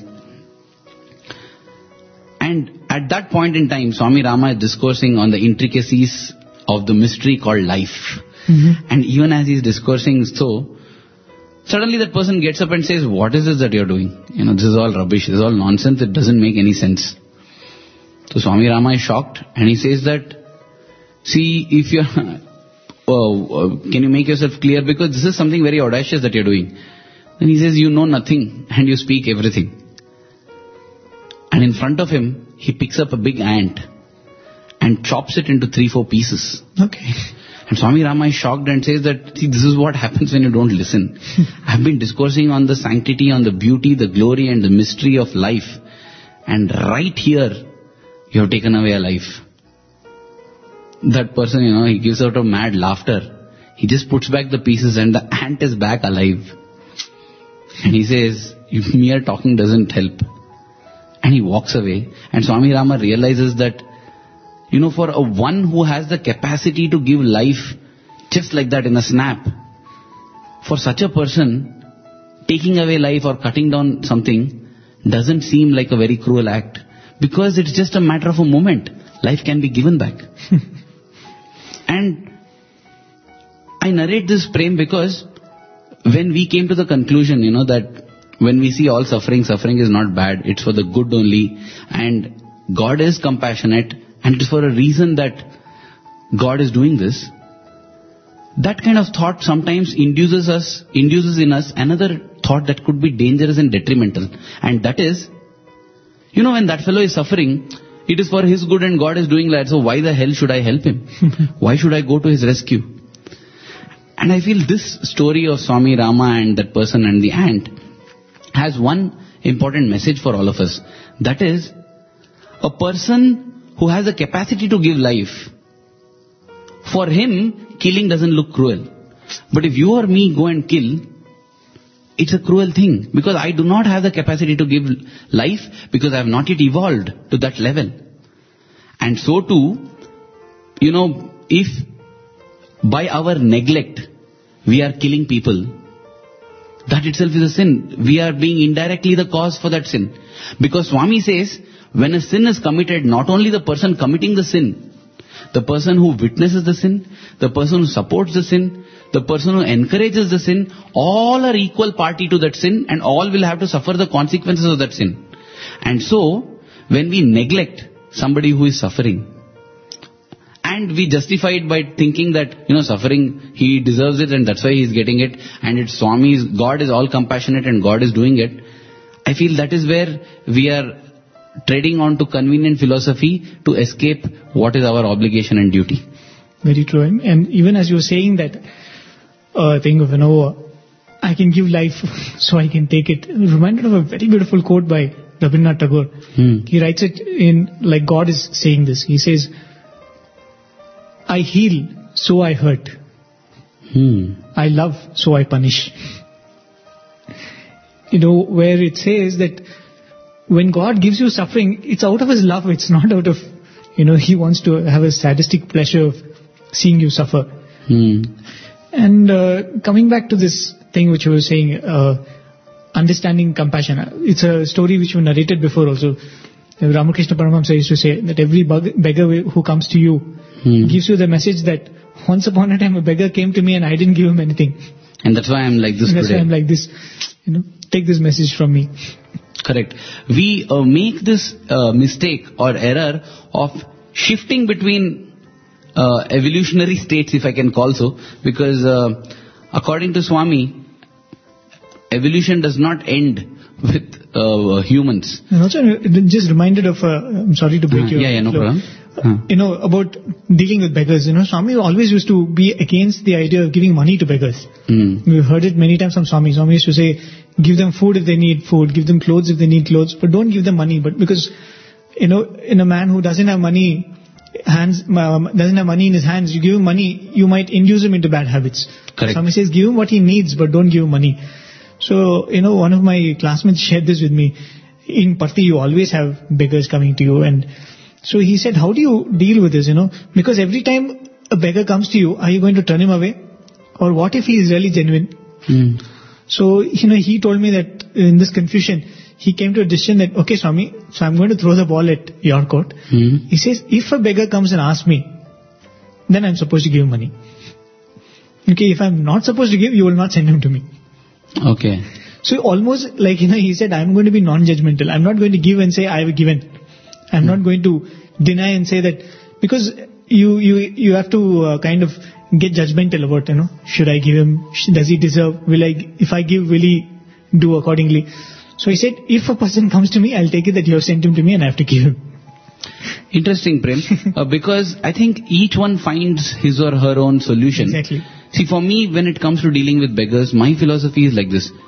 And at that point in time, Swami Rama is discoursing on the intricacies of the mystery called life. Mm-hmm. And even as he's discoursing so, suddenly that person gets up and says, what is this that you're doing? You know, this is all rubbish. This is all nonsense. It doesn't make any sense. So Swami Rama is shocked, and he says that, see, if you're, oh, can you make yourself clear? Because this is something very audacious that you're doing. Then he says, you know nothing and you speak everything. And in front of him, he picks up a big ant and chops it into three, four pieces. Okay. And Swami Rama is shocked and says that, see, this is what happens when you don't listen. I've been discoursing on the sanctity, on the beauty, the glory and the mystery of life. And right here, you have taken away a life. That person, you know, he gives out a mad laughter. He just puts back the pieces and the ant is back alive. And he says, mere talking doesn't help. And he walks away. And Swami Rama realizes that, you know, for a one who has the capacity to give life just like that in a snap, for such a person, taking away life or cutting down something doesn't seem like a very cruel act. Because it's just a matter of a moment. Life can be given back. And I narrate this Prem because when we came to the conclusion, you know, that when we see all suffering, suffering is not bad. It's for the good only. And God is compassionate. And it is for a reason that God is doing this. That kind of thought sometimes induces us, induces in us another thought that could be dangerous and detrimental. And that is, you know, when that fellow is suffering, it is for his good and God is doing that. So why the hell should I help him? Why should I go to his rescue? And I feel this story of Swami Rama and that person and the ant has one important message for all of us. That is, a person who has the capacity to give life, for him, killing doesn't look cruel. But if you or me go and kill, it's a cruel thing. Because I do not have the capacity to give life, because I have not yet evolved to that level. And so too, you know, if by our neglect we are killing people, that itself is a sin. We are being indirectly the cause for that sin. Because Swami says, when a sin is committed, not only the person committing the sin, the person who witnesses the sin, the person who supports the sin, the person who encourages the sin, all are equal party to that sin, and all will have to suffer the consequences of that sin. And so, when we neglect somebody who is suffering, and we justify it by thinking that, you know, suffering, he deserves it and that's why he is getting it, and it's Swami's, God is all compassionate and God is doing it, I feel that is where we are treading on to convenient philosophy to escape what is our obligation and duty. Very true. And even as you were saying that, uh, thing of, you know, I can give life so I can take it. Reminded of a very beautiful quote by Rabindranath Tagore. Hmm. He writes it in, like God is saying this. He says, I heal, so I hurt. Hmm. I love, so I punish. You know, where it says that when God gives you suffering, it's out of His love. It's not out of, you know, He wants to have a sadistic pleasure of seeing you suffer. Hmm. And uh, coming back to this thing which you were saying, uh, understanding compassion. It's a story which you narrated before also. Ramakrishna Paramahamsa used to say that every beggar who comes to you Hmm. gives you the message that once upon a time a beggar came to me and I didn't give him anything. And that's why I'm like this That's today. why I'm like this. You know, take this message from me. Correct. We uh, make this uh, mistake or error of shifting between uh, evolutionary states, if I can call so, because uh, according to Swami, evolution does not end with uh, humans. And also, just reminded of, uh, I'm sorry to break Uh, your yeah, yeah, no flow. problem. Uh, Huh. You know, about dealing with beggars. You know, Swami always used to be against the idea of giving money to beggars. Hmm. We've heard it many times from Swami. Swami used to say, give them food if they need food, give them clothes if they need clothes, but don't give them money. But because, you know, in a man who doesn't have money, hands, um, doesn't have money in his hands, you give him money, you might induce him into bad habits. Correct. Swami says, give him what he needs, but don't give him money. So, you know, one of my classmates shared this with me. In Parthi, you always have beggars coming to you, and so he said, how do you deal with this, you know? Because every time a beggar comes to you, are you going to turn him away? Or what if he is really genuine? Hmm. So, you know, he told me that in this confusion, he came to a decision that, okay, Swami, so I'm going to throw the ball at your court. Hmm. He says, if a beggar comes and asks me, then I'm supposed to give him money. Okay, if I'm not supposed to give, you will not send him to me. Okay. So almost like, you know, he said, I'm going to be non-judgmental. I'm not going to give and say, I have given. I'm not going to deny and say that, because you you you have to uh, kind of get judgmental about, you know, should I give him, does he deserve, will I, if I give, will he do accordingly? So he said, if a person comes to me, I'll take it that you have sent him to me and I have to give him. Interesting, Prem, uh, because I think each one finds his or her own solution. Exactly. See, for me, when it comes to dealing with beggars, my philosophy is like this.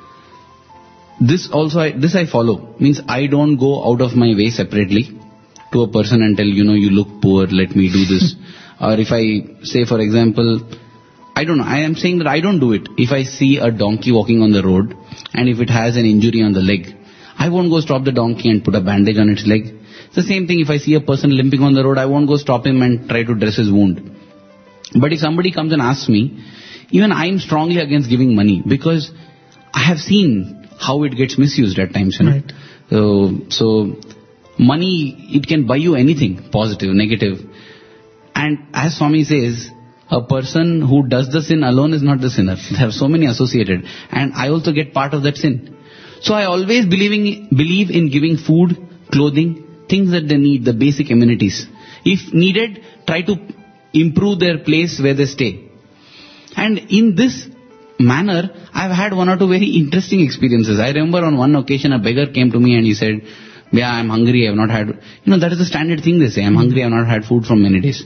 This also, I, this I follow. Means I don't go out of my way separately to a person and tell, you know, you look poor, let me do this. Or if I say, for example, I don't know, I am saying that I don't do it. If I see a donkey walking on the road and if it has an injury on the leg, I won't go stop the donkey and put a bandage on its leg. It's the same thing if I see a person limping on the road, I won't go stop him and try to dress his wound. But if somebody comes and asks me, even I am strongly against giving money, because I have seen how it gets misused at times. You know? Right. So, so money, it can buy you anything, positive, negative. And as Swami says, a person who does the sin alone is not the sinner. There are so many associated. And I also get part of that sin. So I always believing, believe in giving food, clothing, things that they need, the basic amenities. If needed, try to improve their place where they stay. And in this manner, I've had one or two very interesting experiences. I remember on one occasion a beggar came to me and he said, yeah, I'm hungry, I have not had, you know, that is the standard thing they say, I'm hungry, I have not had food from many days.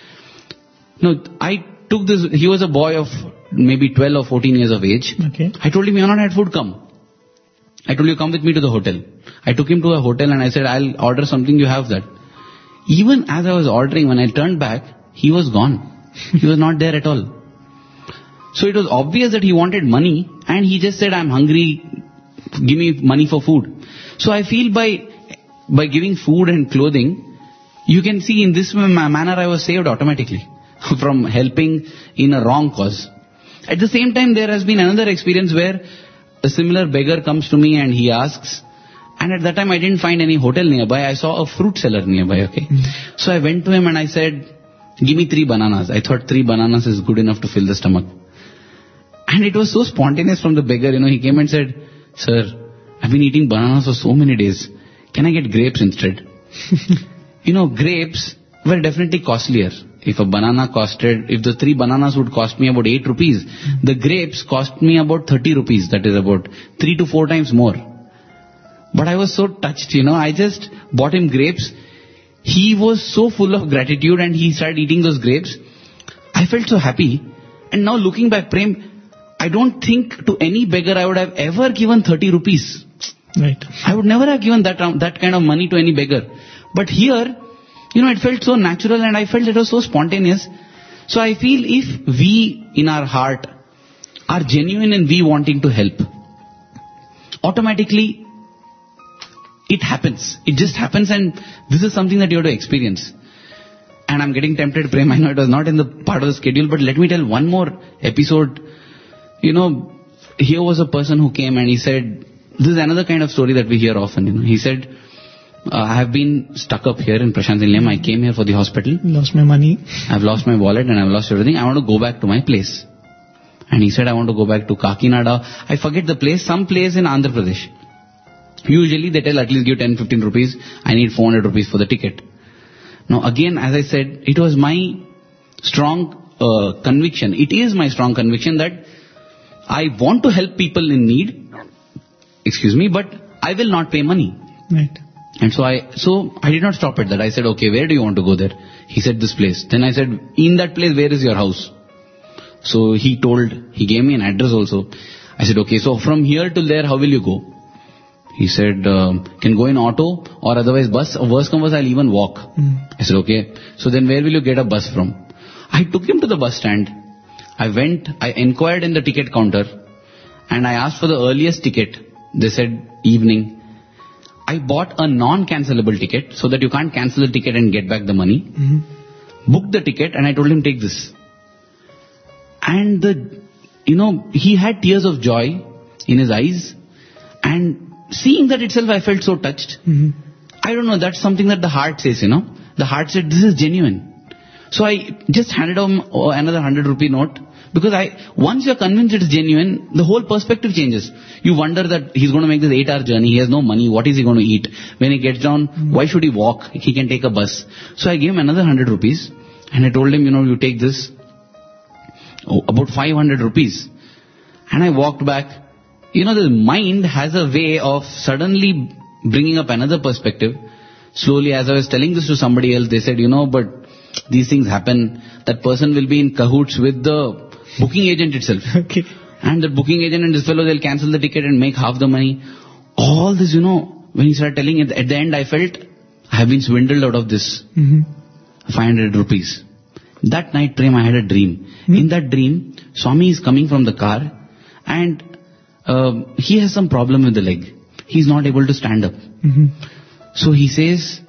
No, I took this, he was a boy of maybe twelve or fourteen years of age. Okay. I told him, you have not had food, come. I told you, come with me to the hotel. I took him to a hotel and I said, I'll order something, you have that. Even as I was ordering, when I turned back, he was gone. He was not there at all. So it was obvious that he wanted money and he just said, I'm hungry, give me money for food. So I feel by by giving food and clothing, you can see in this manner I was saved automatically from helping in a wrong cause. At the same time, there has been another experience where a similar beggar comes to me and he asks, and at that time I didn't find any hotel nearby, I saw a fruit seller nearby, okay. Mm. So I went to him and I said, give me three bananas. I thought three bananas is good enough to fill the stomach. And it was so spontaneous from the beggar, you know, he came and said, sir, I've been eating bananas for so many days. Can I get grapes instead? You know, grapes were definitely costlier. If a banana costed, if the three bananas would cost me about eight rupees, the grapes cost me about thirty rupees. That is about three to four times more. But I was so touched, you know, I just bought him grapes. He was so full of gratitude and he started eating those grapes. I felt so happy. And now looking back, Prem, I don't think to any beggar I would have ever given thirty rupees. Right. I would never have given that that kind of money to any beggar. But here, you know, it felt so natural and I felt it was so spontaneous. So I feel if we in our heart are genuine in we wanting to help, automatically it happens. It just happens, and this is something that you have to experience. And I'm getting tempted, Prem. I know it was not in the part of the schedule, but let me tell one more episode. You know, here was a person who came and he said, this is another kind of story that we hear often. You know, he said, uh, I have been stuck up here in Prashant Nilayam. I came here for the hospital. Lost my money. I've lost my wallet and I've lost everything. I want to go back to my place. And he said, I want to go back to Kakinada. I forget the place, some place in Andhra Pradesh. Usually they tell at least give ten, fifteen rupees. I need four hundred rupees for the ticket. Now again, as I said, it was my strong uh, conviction. It is my strong conviction that I want to help people in need. Excuse me, but I will not pay money. Right. And so I, so I did not stop at that. I said, okay, where do you want to go there? He said, this place. Then I said, in that place, where is your house? So he told, he gave me an address also. I said, okay, so from here till there, how will you go? He said, um, can go in auto or otherwise bus. Or worst come worst, I'll even walk. Mm. I said, okay. So then where will you get a bus from? I took him to the bus stand. I went, I inquired in the ticket counter and I asked for the earliest ticket. They said evening. I bought a non-cancelable ticket so that you can't cancel the ticket and get back the money. Mm-hmm. Booked the ticket and I told him, take this. And the, you know, he had tears of joy in his eyes, and seeing that itself I felt so touched. Mm-hmm. I don't know, that's something that the heart says, you know. The heart said, this is genuine. So I just handed him another hundred rupee note. Because I, once you're convinced it's genuine, the whole perspective changes. You wonder that he's going to make this eight hour journey, he has no money, what is he going to eat? When he gets down, mm-hmm. why should he walk? He can take a bus. So I gave him another hundred rupees, and I told him, you know, you take this, oh, about five hundred rupees. And I walked back. You know, the mind has a way of suddenly bringing up another perspective. Slowly, as I was telling this to somebody else, they said, you know, but these things happen. That person will be in cahoots with the booking agent itself. Okay. And the booking agent and this fellow, they'll cancel the ticket and make half the money. All this, you know, when he started telling it, at the end I felt, I have been swindled out of this. Mm-hmm. five hundred rupees. That night, Prem, I had a dream. Mm-hmm. In that dream, Swami is coming from the car and uh, he has some problem with the leg. He's not able to stand up. Mm-hmm. So he says,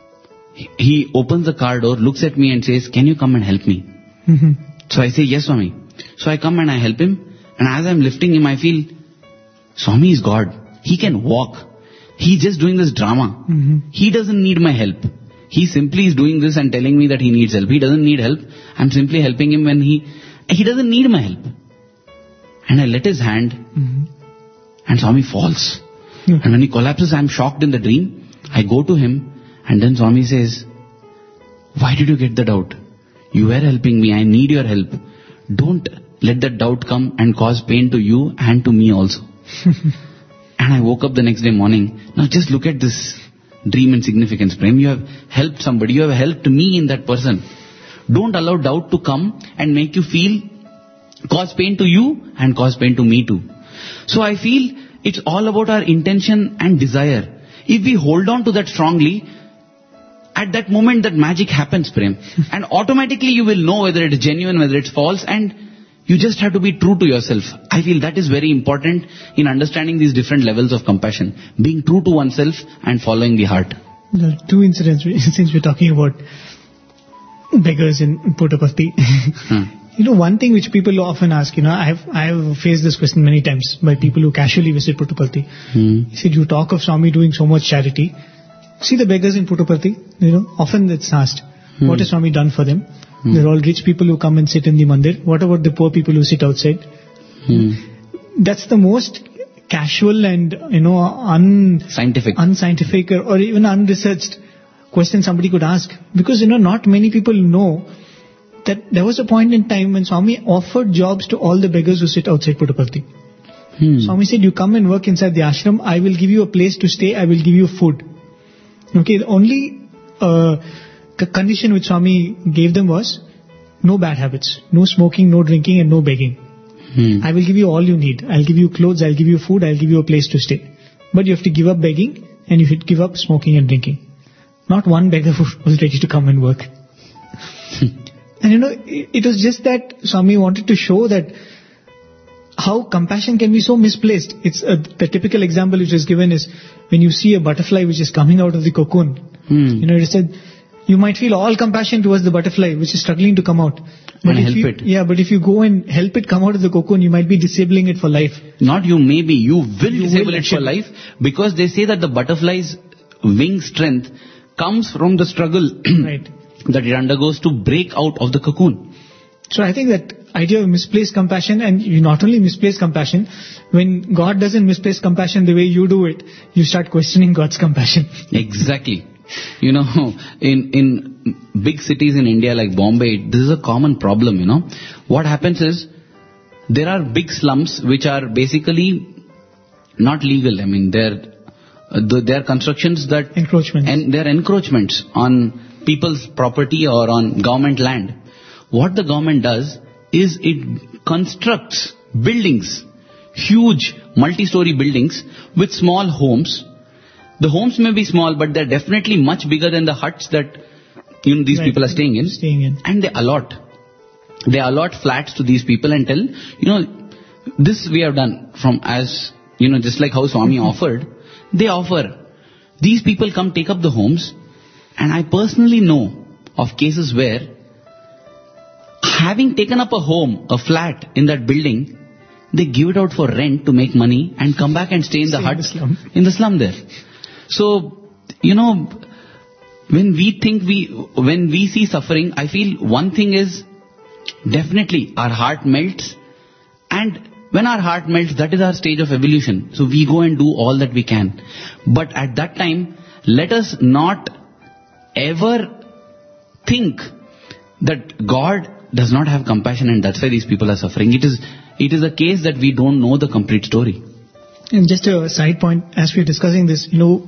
he opens the car door, looks at me and says, can you come and help me? Mm-hmm. So I say, yes, Swami. So I come and I help him. And as I'm lifting him, I feel, Swami is God. He can walk. He's just doing this drama. Mm-hmm. He doesn't need my help. He simply is doing this and telling me that he needs help. He doesn't need help. I'm simply helping him when he, he doesn't need my help. And I let his hand, mm-hmm. and Swami falls. Mm-hmm. And when he collapses, I'm shocked in the dream. I go to him, and then Swami says, why did you get the doubt? You were helping me. I need your help. Don't let that doubt come and cause pain to you and to me also. And I woke up the next day morning. Now just look at this dream and significance, Prem. You have helped somebody. You have helped me in that person. Don't allow doubt to come and make you feel, cause pain to you and cause pain to me too. So I feel it's all about our intention and desire. If we hold on to that strongly, at that moment that magic happens, Prem. And automatically you will know whether it is genuine, whether it's false, and you just have to be true to yourself. I feel that is very important in understanding these different levels of compassion. Being true to oneself and following the heart. There are two incidents, since we're talking about beggars in Puttaparthi. Hmm. You know, one thing which people often ask, you know, I have I have faced this question many times by people who casually visit Puttaparthi. Hmm. He said, you talk of Swami doing so much charity. See the beggars in Puttaparthi, you know, often it's asked, hmm. what has Swami done for them? Hmm. They're all rich people who come and sit in the mandir. What about the poor people who sit outside? Hmm. That's the most casual and, you know, unscientific, unscientific or, or even unresearched question somebody could ask. Because, you know, not many people know that there was a point in time when Swami offered jobs to all the beggars who sit outside Puttaparthi. Hmm. Swami said, you come and work inside the ashram, I will give you a place to stay, I will give you food. Okay, the only uh, condition which Swami gave them was no bad habits, no smoking, no drinking and no begging. Hmm. I will give you all you need. I'll give you clothes, I'll give you food, I'll give you a place to stay. But you have to give up begging and you should give up smoking and drinking. Not one beggar was ready to come and work. And you know, it, it was just that Swami wanted to show that how compassion can be so misplaced. It's uh, the typical example which is given is when you see a butterfly which is coming out of the cocoon. Hmm. You know, it said you might feel all compassion towards the butterfly which is struggling to come out. But And if help you, it. Yeah, but if you go and help it come out of the cocoon, you might be disabling it for life. Not you, maybe you will You disable will it for actually. life, because they say that the butterfly's wing strength comes from the struggle Right. that it undergoes to break out of the cocoon. So I think that idea of misplaced compassion, and you not only misplace compassion, when God doesn't misplace compassion the way you do it, you start questioning God's compassion. Exactly. You know, in, in big cities in India like Bombay, this is a common problem, you know. What happens is, there are big slums which are basically not legal. I mean, they're, uh, the- they're constructions that, Encroachment. and they're encroachments on people's property or on government land. What the government does is it constructs buildings, huge multi-story buildings with small homes. The homes may be small, but they're definitely much bigger than the huts that, you know, these Right. people are staying in. Staying in. And they allot. They allot flats to these people and tell, you know, this we have done from as, you know, just like how Swami offered, they offer. These people come take up the homes, and I personally know of cases where, having taken up a home, a flat in that building, they give it out for rent to make money and come back and stay in the Stay in hut, the slum. in the slum there. So, you know, when we think we, when we see suffering, I feel one thing is, definitely our heart melts, and when our heart melts, that is our stage of evolution. So we go and do all that we can. But at that time, let us not ever think that God does not have compassion and that's why these people are suffering. It is, it is a case that we don't know the complete story. And just a side point, as we're discussing this, you know,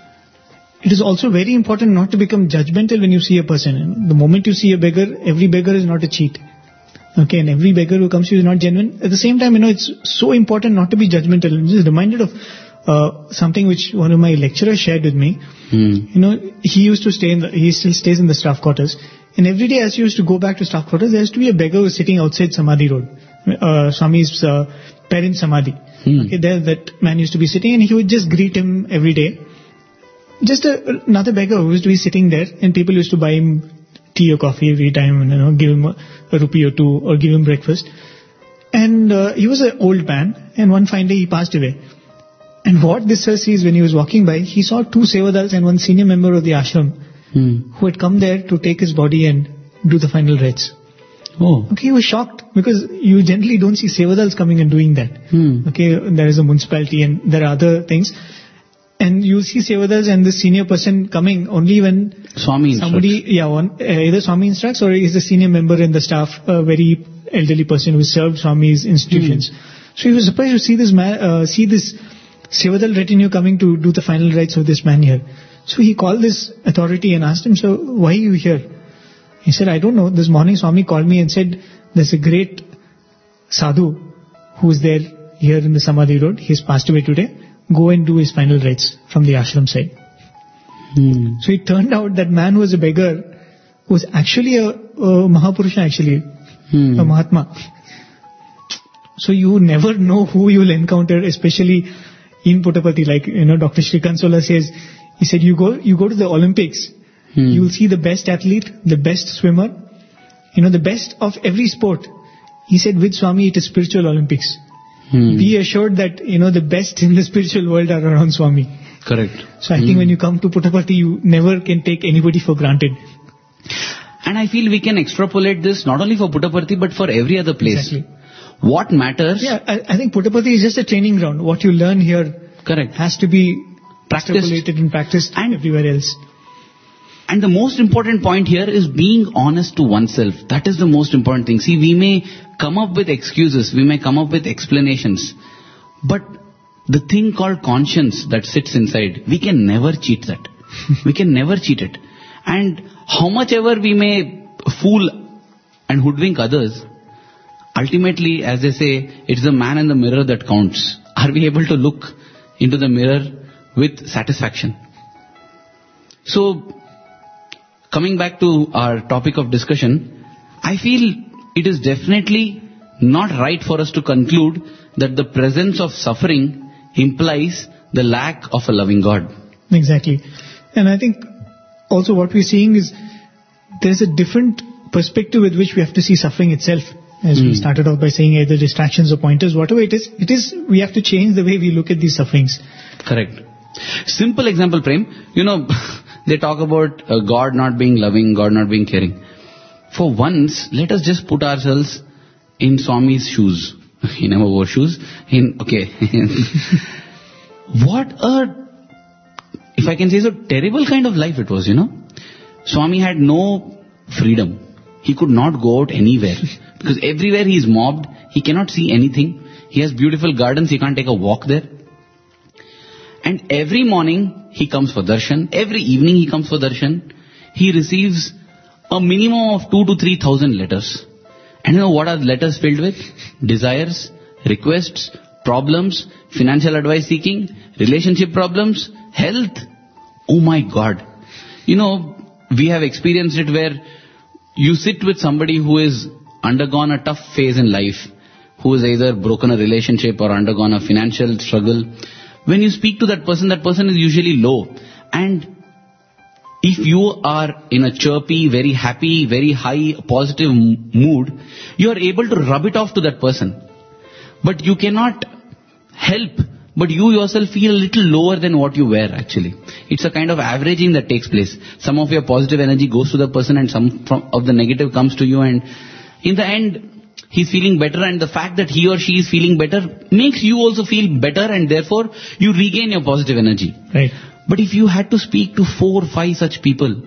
it is also very important not to become judgmental when you see a person. The moment you see a beggar, every beggar is not a cheat. Okay, and every beggar who comes to you is not genuine. At the same time, you know, it's so important not to be judgmental. I'm just reminded of uh, something which one of my lecturers shared with me. Hmm. You know, he used to stay in the, he still stays in the staff quarters. And every day as he used to go back to staff quarters, there used to be a beggar who was sitting outside Samadhi Road, uh, Swami's uh, parent Samadhi. Hmm. Okay, there that man used to be sitting and he would just greet him every day. Just a, another beggar who used to be sitting there, and people used to buy him tea or coffee every time, and, you know, give him a, a rupee or two or give him breakfast. And uh, he was an old man, and one fine day he passed away. And what this sir sees when he was walking by, he saw two sevadals and one senior member of the ashram Hmm. who had come there to take his body and do the final rites. Oh. Okay, he was shocked because you generally don't see sevadals coming and doing that. Hmm. Okay, there is a municipality and there are other things. And you see sevadals and this senior person coming only when Swami instructs. somebody, yeah, one, uh, either Swami instructs or is a senior member in the staff, a very elderly person who served Swami's institutions. So he was surprised to see this man, uh, see this sevadal retinue coming to do the final rites of this man here. So he called this authority and asked him, so why are you here? He said, I don't know. This morning Swami called me and said, there's a great sadhu who is there here in the Samadhi Road. He's passed away today. Go and do his final rites from the ashram side. Hmm. So it turned out that man who was a beggar was actually a, a Mahapurusha actually, Hmm. a Mahatma. So you never know who you will encounter, especially in Puttaparthi. Like, you know, Doctor Shrikant Sola says, he said, you go, you go to the Olympics, Hmm. you will see the best athlete, the best swimmer, you know, the best of every sport. He said, with Swami, it is spiritual Olympics. Hmm. Be assured that, you know, the best in the spiritual world are around Swami. Correct. So I think when you come to Puttaparthi, you never can take anybody for granted. And I feel we can extrapolate this not only for Puttaparthi but for every other place. Exactly. What matters? Yeah, I, I think Puttaparthi is just a training ground. What you learn here Correct. has to be Practiced. extrapolated and practiced And- everywhere else. And the most important point here is being honest to oneself. That is the most important thing. See, we may come up with excuses, we may come up with explanations, but the thing called conscience that sits inside, we can never cheat that. We can never cheat it. And how much ever we may fool and hoodwink others, ultimately, as they say, it's the man in the mirror that counts. Are we able to look into the mirror with satisfaction? So, coming back to our topic of discussion, I feel it is definitely not right for us to conclude that the presence of suffering implies the lack of a loving God. Exactly. And I think also what we're seeing is there's a different perspective with which we have to see suffering itself. As mm. we started off by saying, either distractions or pointers, whatever it is, it is, we have to change the way we look at these sufferings. Correct. Simple example, Prem. You know, they talk about uh, God not being loving, God not being caring. For once, let us just put ourselves in Swami's shoes. He never wore shoes. In, okay. What a, if I can say so, terrible kind of life it was, you know. Swami had no freedom. He could not go out anywhere. Because everywhere he is mobbed, he cannot see anything. He has beautiful gardens, he can't take a walk there. And every morning he comes for darshan. Every evening he comes for darshan. He receives a minimum of two to three thousand letters. And you know what are the letters filled with? Desires, requests, problems, financial advice seeking, relationship problems, health. Oh my God. You know, we have experienced it where you sit with somebody who is undergone a tough phase in life, who has either broken a relationship or undergone a financial struggle. When you speak to that person, that person is usually low. And if you are in a chirpy, very happy, very high, positive mood, you are able to rub it off to that person. But you cannot help, but you yourself feel a little lower than what you were actually. It's a kind of averaging that takes place. Some of your positive energy goes to the person and some from, of the negative comes to you, and in the end, he's feeling better, and the fact that he or she is feeling better makes you also feel better, and therefore you regain your positive energy. Right. But if you had to speak to four or five such people,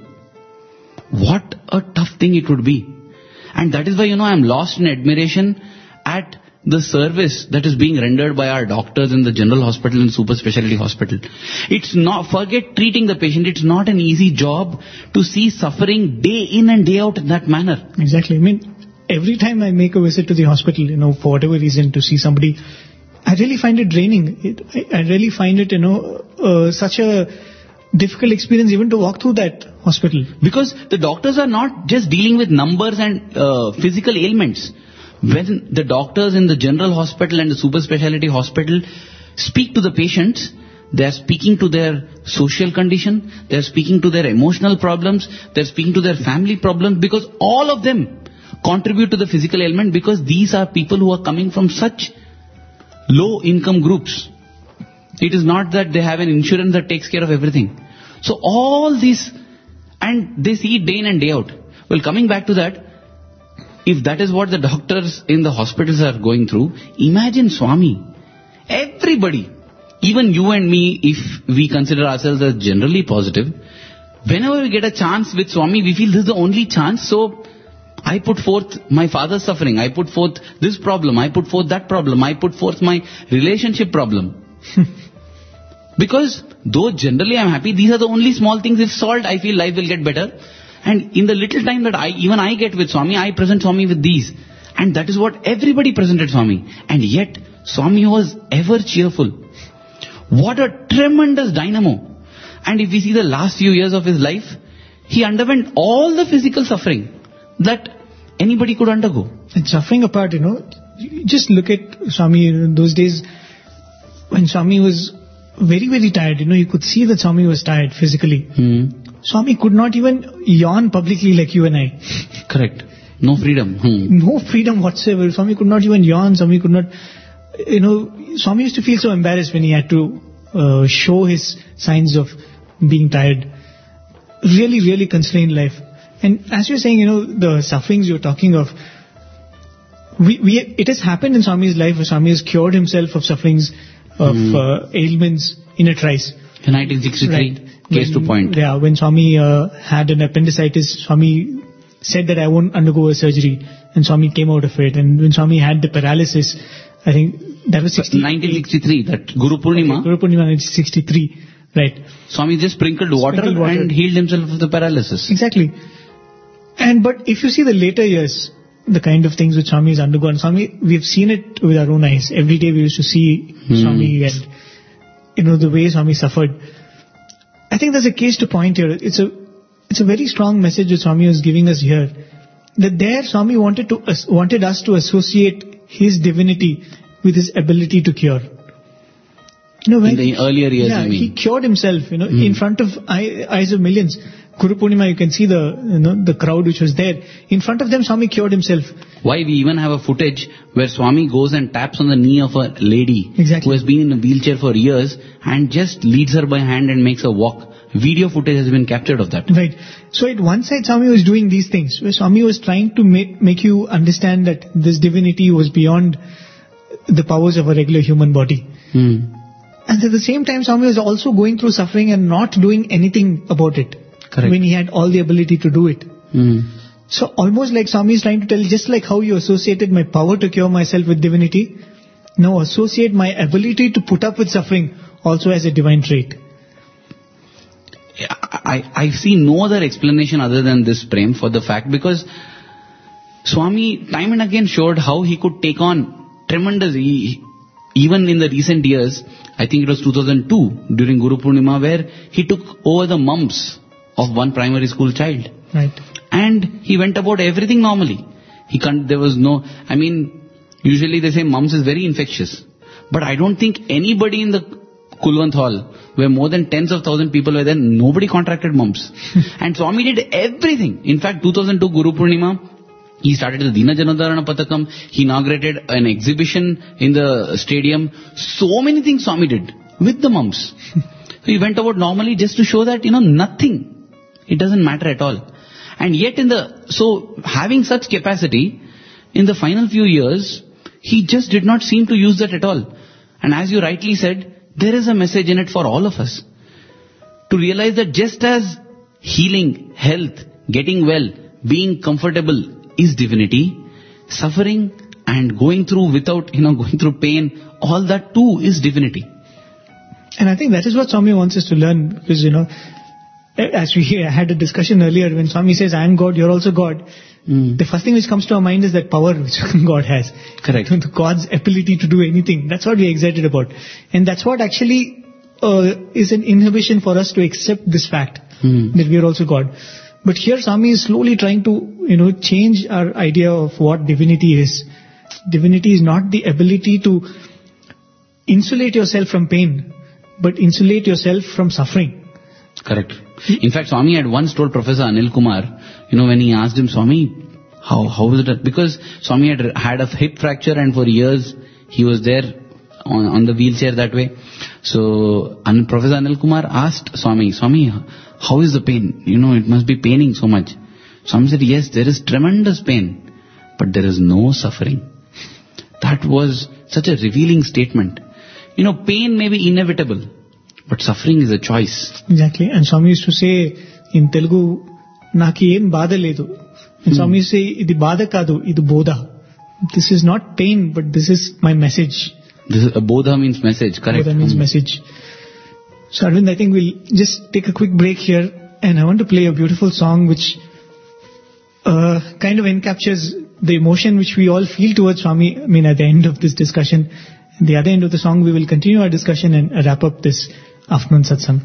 what a tough thing it would be. And that is why, you know, I'm lost in admiration at the service that is being rendered by our doctors in the general hospital and super specialty hospital. It's not, forget treating the patient, it's not an easy job to see suffering day in and day out in that manner. Exactly. I mean, every time I make a visit to the hospital, you know, for whatever reason, to see somebody, I really find it draining. It, I, I really find it, you know, uh, such a difficult experience even to walk through that hospital. Because the doctors are not just dealing with numbers and uh, physical ailments. When the doctors in the general hospital and the super specialty hospital speak to the patients, they are speaking to their social condition, they are speaking to their emotional problems, they are speaking to their family problems, because all of them contribute to the physical ailment, because these are people who are coming from such low income groups. It is not that they have an insurance that takes care of everything. So all these, and they see it day in and day out. Well, coming back to that, if that is what the doctors in the hospitals are going through, imagine Swami. Everybody, even you and me, if we consider ourselves as generally positive, whenever we get a chance with Swami, we feel this is the only chance, so I put forth my father's suffering, I put forth this problem, I put forth that problem, I put forth my relationship problem. Because though generally I'm happy, these are the only small things. If solved, I feel life will get better. And in the little time that I, even I get with Swami, I present Swami with these. And that is what everybody presented Swami. And yet, Swami was ever cheerful. What a tremendous dynamo. And if we see the last few years of his life, he underwent all the physical suffering that anybody could undergo. And suffering apart, you know, just look at Swami in those days when Swami was very, very tired. You know, you could see that Swami was tired physically. Hmm. Swami could not even yawn publicly like you and I. Correct. No freedom. Hmm. No freedom whatsoever. Swami could not even yawn. Swami could not, you know, Swami used to feel so embarrassed when he had to uh, show his signs of being tired. Really, really constrained life. And as you're saying, you know, the sufferings you're talking of, we, we, it has happened in Swami's life where Swami has cured himself of sufferings, of mm. uh, ailments in a trice. In nineteen sixty-three, right. Case when, to point. Yeah, when Swami uh, had an appendicitis, Swami said that I won't undergo a surgery, and Swami came out of it. And when Swami had the paralysis, I think that was nineteen sixty-three, that Guru Purnima. Okay, Guru Purnima nineteen sixty-three, right. Swami just sprinkled water, sprinkled water and healed himself of the paralysis. Exactly. And but if you see the later years, the kind of things which Swami has undergone. Swami, we've seen it with our own eyes. Every day we used to see hmm. Swami and, you know, the way Swami suffered. I think there's a case to point here. It's a, it's a very strong message that Swami was giving us here. That there Swami wanted to, wanted us to associate his divinity with his ability to cure. You know, when in the earlier years, yeah, you mean? He cured himself, you know, Hmm. in front of eye, eyes of millions. Guru Purnima, you can see the, you know, the crowd which was there. In front of them, Swami cured himself. Why we even have a footage where Swami goes and taps on the knee of a lady exactly. who has been in a wheelchair for years and just leads her by hand and makes her walk. Video footage has been captured of that. Right. So at one side, Swami was doing these things, where Swami was trying to make, make you understand that this divinity was beyond the powers of a regular human body. Hmm. And at the same time, Swami was also going through suffering and not doing anything about it. Correct. When he had all the ability to do it. Hmm. So almost like Swami is trying to tell, just like how you associated my power to cure myself with divinity, now associate my ability to put up with suffering also as a divine trait. I, I see no other explanation other than this, Prem, for the fact, because Swami time and again showed how he could take on tremendous, he, even in the recent years, I think it was two thousand two during Guru Purnima, where he took over the mumps of one primary school child. Right. And he went about everything normally. He can't, there was no, I mean, usually they say mumps is very infectious. But I don't think anybody in the Kulwant Hall, where more than tens of thousand people were there, nobody contracted mumps. And Swami did everything. In fact, two thousand two Guru Purnima, he started the Dina Janodharana Patakam. He inaugurated an exhibition in the stadium. So many things Swami did with the mumps. So he went about normally just to show that, you know, nothing. It doesn't matter at all. And yet in the, so having such capacity, in the final few years, he just did not seem to use that at all. And as you rightly said, there is a message in it for all of us. To realize that just as healing, health, getting well, being comfortable is divinity, suffering and going through without, you know, going through pain, all that too is divinity. And I think that is what Swami wants us to learn, because, you know, as we had a discussion earlier, when Swami says, I am God, you're also God, mm. the first thing which comes to our mind is that power which God has. Correct. God's ability to do anything. That's what we're excited about. And that's what actually uh, is an inhibition for us to accept this fact, mm. that we are also God. But here Swami is slowly trying to, you know, change our idea of what divinity is. Divinity is not the ability to insulate yourself from pain, but insulate yourself from suffering. Correct. In fact, Swami had once told Professor Anil Kumar, you know, when he asked him, Swami, how how is it? Because Swami had had a hip fracture and for years he was there on, on the wheelchair that way. So and Professor Anil Kumar asked Swami, Swami, how is the pain? You know, it must be paining so much. Swami said, yes, there is tremendous pain, but there is no suffering. That was such a revealing statement. You know, pain may be inevitable, but suffering is a choice. Exactly. And Swami used to say in Telugu, Naki em bada ledu. And hmm. Swami used to say, Idi bada kadu, idu bodha. This is not pain, but this is my message. This is, uh, bodha means message, correct? Bodha means hmm. message. So Arvind, I think we'll just take a quick break here, and I want to play a beautiful song which uh, kind of encaptures the emotion which we all feel towards Swami. I mean, at the end of this discussion, at the other end of the song, we will continue our discussion and wrap up this afternoon satsang.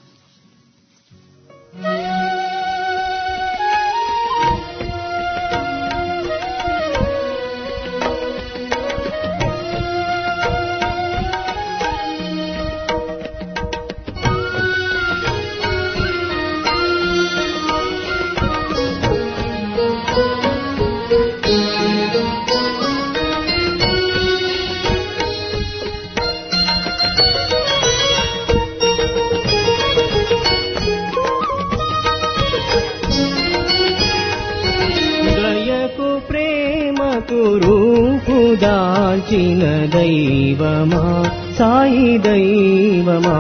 దాల్చిన దైవమా సాయి దైవమా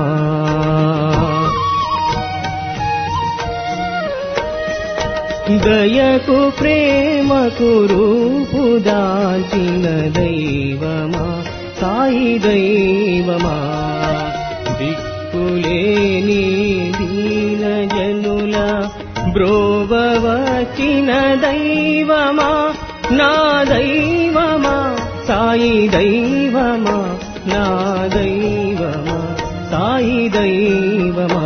దయకు ప్రేమకు రూపు దాల్చిన దైవమా సాయి దైవమా దిక్కులేని దీన జనుల బ్రోవ వచ్చిన దైవమా నా దైవమా సాయి దైవమా నా దైవమా సాయి దైవమా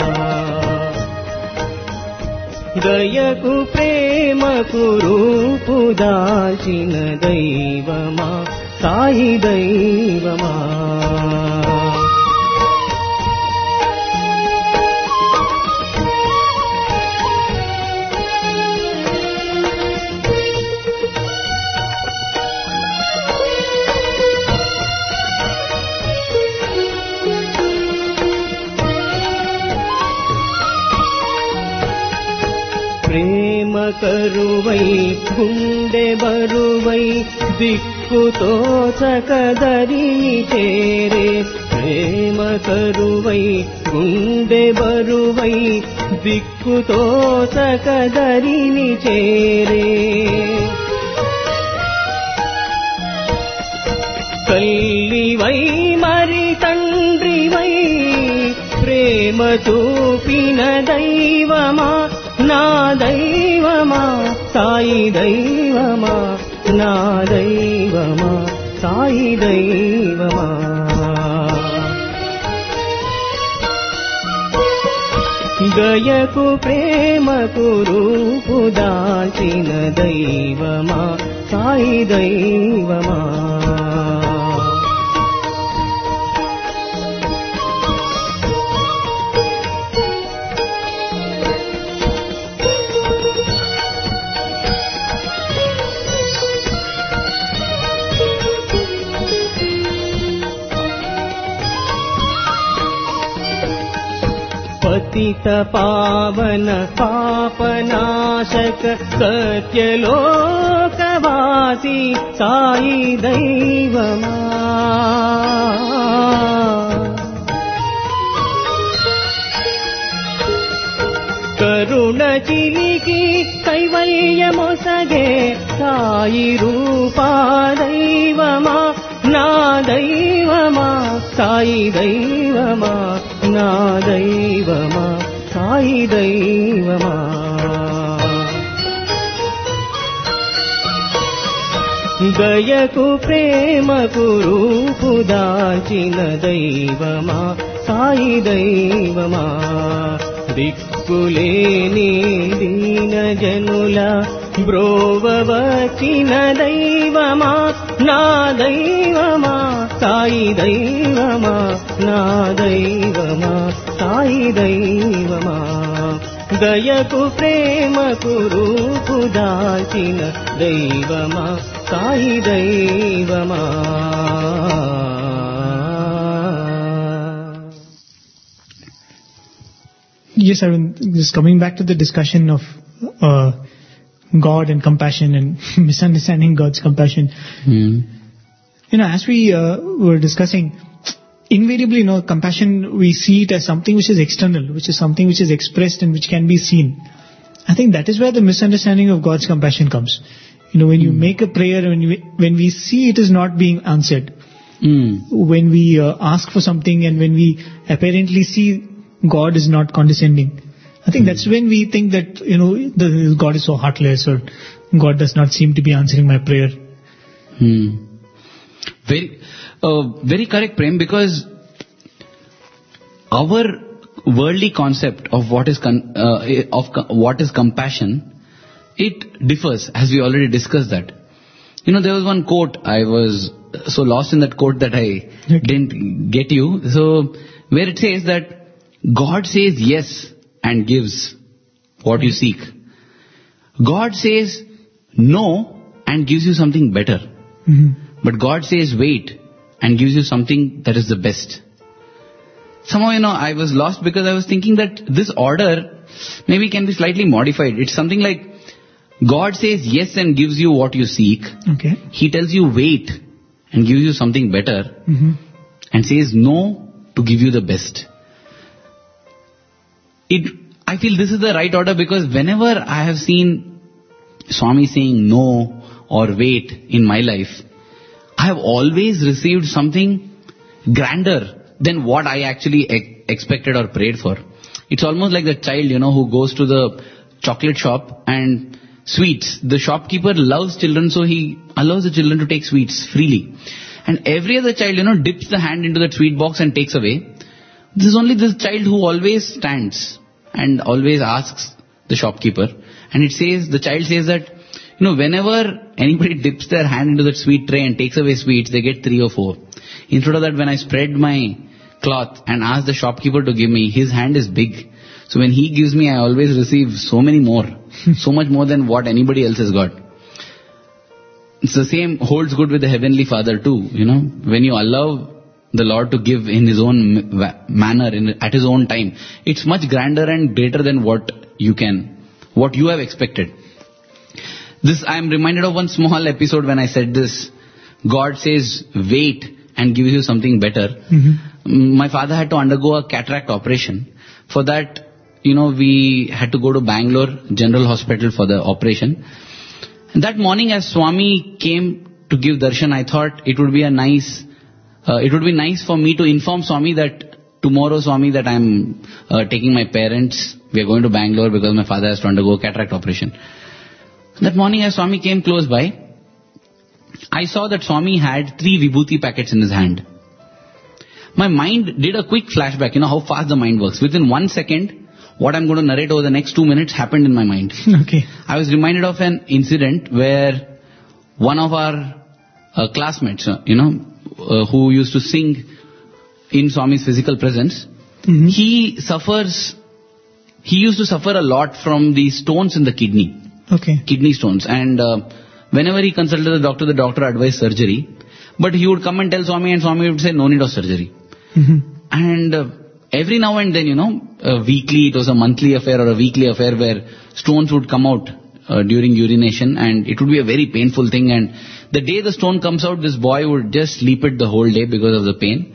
దయకు ప్రేమకు రూపు దాల్చిన దైవమా సాయి దైవమా ప్రేమ కరువై గుండె బరువై దిక్కుతో చకదరిని చేరే ప్రేమ కరువై గుండె బరువై దిక్కుతో చకదరిని చేరే తల్లివై మరి తండ్రివై ప్రేమ చూపిన దైవమా నా దైవమా సాయి దైవమా నా దైవమా సాయి దైవమా దయకు ప్రేమకు రూపు దాల్చిన దైవమా సాయి దైవమా పతిత పావన పాపనాశక సత్యలోకవాసి సాయి దైవమా కరుణ చిలికి కైవల్యమొసగే సాయి రూపా దైవమా నా దైవమా సాయి దైవమా నా దైవమా సాయి దైవమా దయకు ప్రేమకు రూపు దాల్చిన దైవమా సాయి దైవమా దిక్కులేని దీన జనుల బ్రోవవచిన దైవమా నా దైవమా సాయి దైవమా నా దైవమా సాయి దైవమా దయకు ప్రేమకు రూపు దాల్చిన దైవమా సాయి దైవమా Yes, I mean, just coming back to the discussion of uh, God and compassion and misunderstanding God's compassion. Hmm. You know, as we uh, were discussing, invariably, you know, compassion, we see it as something which is external, which is something which is expressed and which can be seen. I think that is where the misunderstanding of God's compassion comes. You know, when you make a prayer, when we, when we see it is not being answered, Hmm. when we uh, ask for something and when we apparently see God is not condescending, I think that's when we think that, you know, the, God is so heartless or God does not seem to be answering my prayer. Hmm. Very, uh, very correct, Prem, because our worldly concept of what is con- uh, of co- what is compassion, it differs, as we already discussed that. You know, there was one quote, I was so lost in that quote that I Okay. didn't get you. So, where it says that God says yes and gives what you seek. God says no and gives you something better. Mm-hmm. But God says wait and gives you something that is the best. Somehow, you know, I was lost because I was thinking that this order maybe can be slightly modified. It's something like God says yes and gives you what you seek. Okay. He tells you wait and gives you something better, Mm-hmm. and says no to give you the best. It, I feel this is the right order because whenever I have seen Swami saying no or wait in my life, I have always received something grander than what I actually ex- expected or prayed for. It's almost like the child, you know, who goes to the chocolate shop and sweets. The shopkeeper loves children, so he allows the children to take sweets freely. And every other child, you know, dips the hand into that sweet box and takes away. This is only this child who always stands and always asks the shopkeeper. And it says, the child says that, you know, whenever anybody dips their hand into that sweet tray and takes away sweets, they get three or four. Instead of that, when I spread my cloth and ask the shopkeeper to give me, his hand is big. So when he gives me, I always receive so many more. So much more than what anybody else has got. It's the same holds good with the Heavenly Father too. You know, when you allow the Lord to give in His own manner, in, at His own time, it's much grander and greater than what you can, what you have expected. This, I am reminded of one small episode when I said this. God says, wait and gives you something better. Mm-hmm. My father had to undergo a cataract operation. For that, you know, we had to go to Bangalore General Hospital for the operation. And that morning as Swami came to give darshan, I thought it would be a nice, uh, it would be nice for me to inform Swami that tomorrow, Swami, that I'm uh, taking my parents. We are going to Bangalore because my father has to undergo a cataract operation. That morning as Swami came close by, I saw that Swami had three vibhuti packets in his hand. My mind did a quick flashback, you know how fast the mind works. Within one second, what I'm going to narrate over the next two minutes happened in my mind. Okay. I was reminded of an incident where one of our uh, classmates, uh, you know, uh, who used to sing in Swami's physical presence, mm-hmm. he suffers, he used to suffer a lot from the stones in the kidney. Okay. Kidney stones. And uh, whenever he consulted the doctor, the doctor advised surgery. But he would come and tell Swami, and Swami would say, no need of surgery. Mm-hmm. And uh, every now and then, you know, a weekly, it was a monthly affair or a weekly affair where stones would come out uh, during urination, and it would be a very painful thing. And the day the stone comes out, this boy would just sleep it the whole day because of the pain.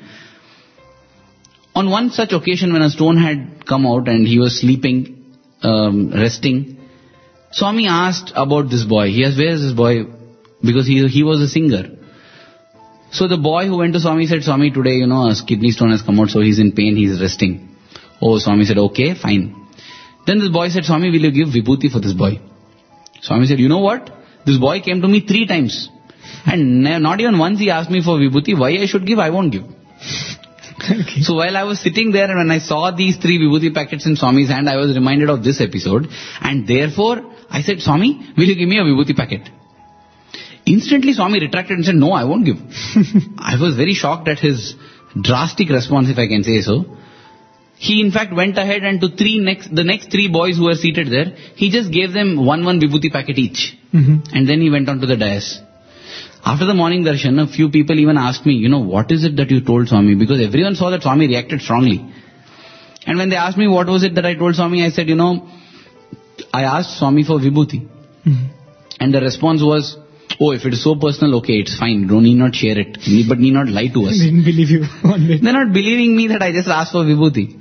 On one such occasion when a stone had come out and he was sleeping, um, resting, Swami asked about this boy. He asked, where is this boy? Because he he was a singer. So the boy who went to Swami said, Swami, today, you know, a kidney stone has come out, so he's in pain, he's resting. Oh, Swami said, okay, fine. Then this boy said, Swami, will you give vibhuti for this boy? Swami said, you know what? This boy came to me three times. And not even once he asked me for vibhuti. Why I should give? I won't give. Okay. So while I was sitting there and when I saw these three vibhuti packets in Swami's hand, I was reminded of this episode. And therefore, I said, Swami, will you give me a vibhuti packet? Instantly Swami retracted and said, no, I won't give. I was very shocked at his drastic response, if I can say so. He in fact went ahead and to three next, the next three boys who were seated there, he just gave them one one vibhuti packet each. Mm-hmm. And then he went on to the dais. After the morning darshan, a few people even asked me, you know, what is it that you told Swami? Because everyone saw that Swami reacted strongly. And when they asked me what was it that I told Swami, I said, you know, I asked Swami for vibhuti. Mm-hmm. And the response was, oh, if it is so personal, okay, it's fine. Don't need not share it. But need not lie to us. They didn't believe you one bit. They're not believing me that I just asked for vibhuti.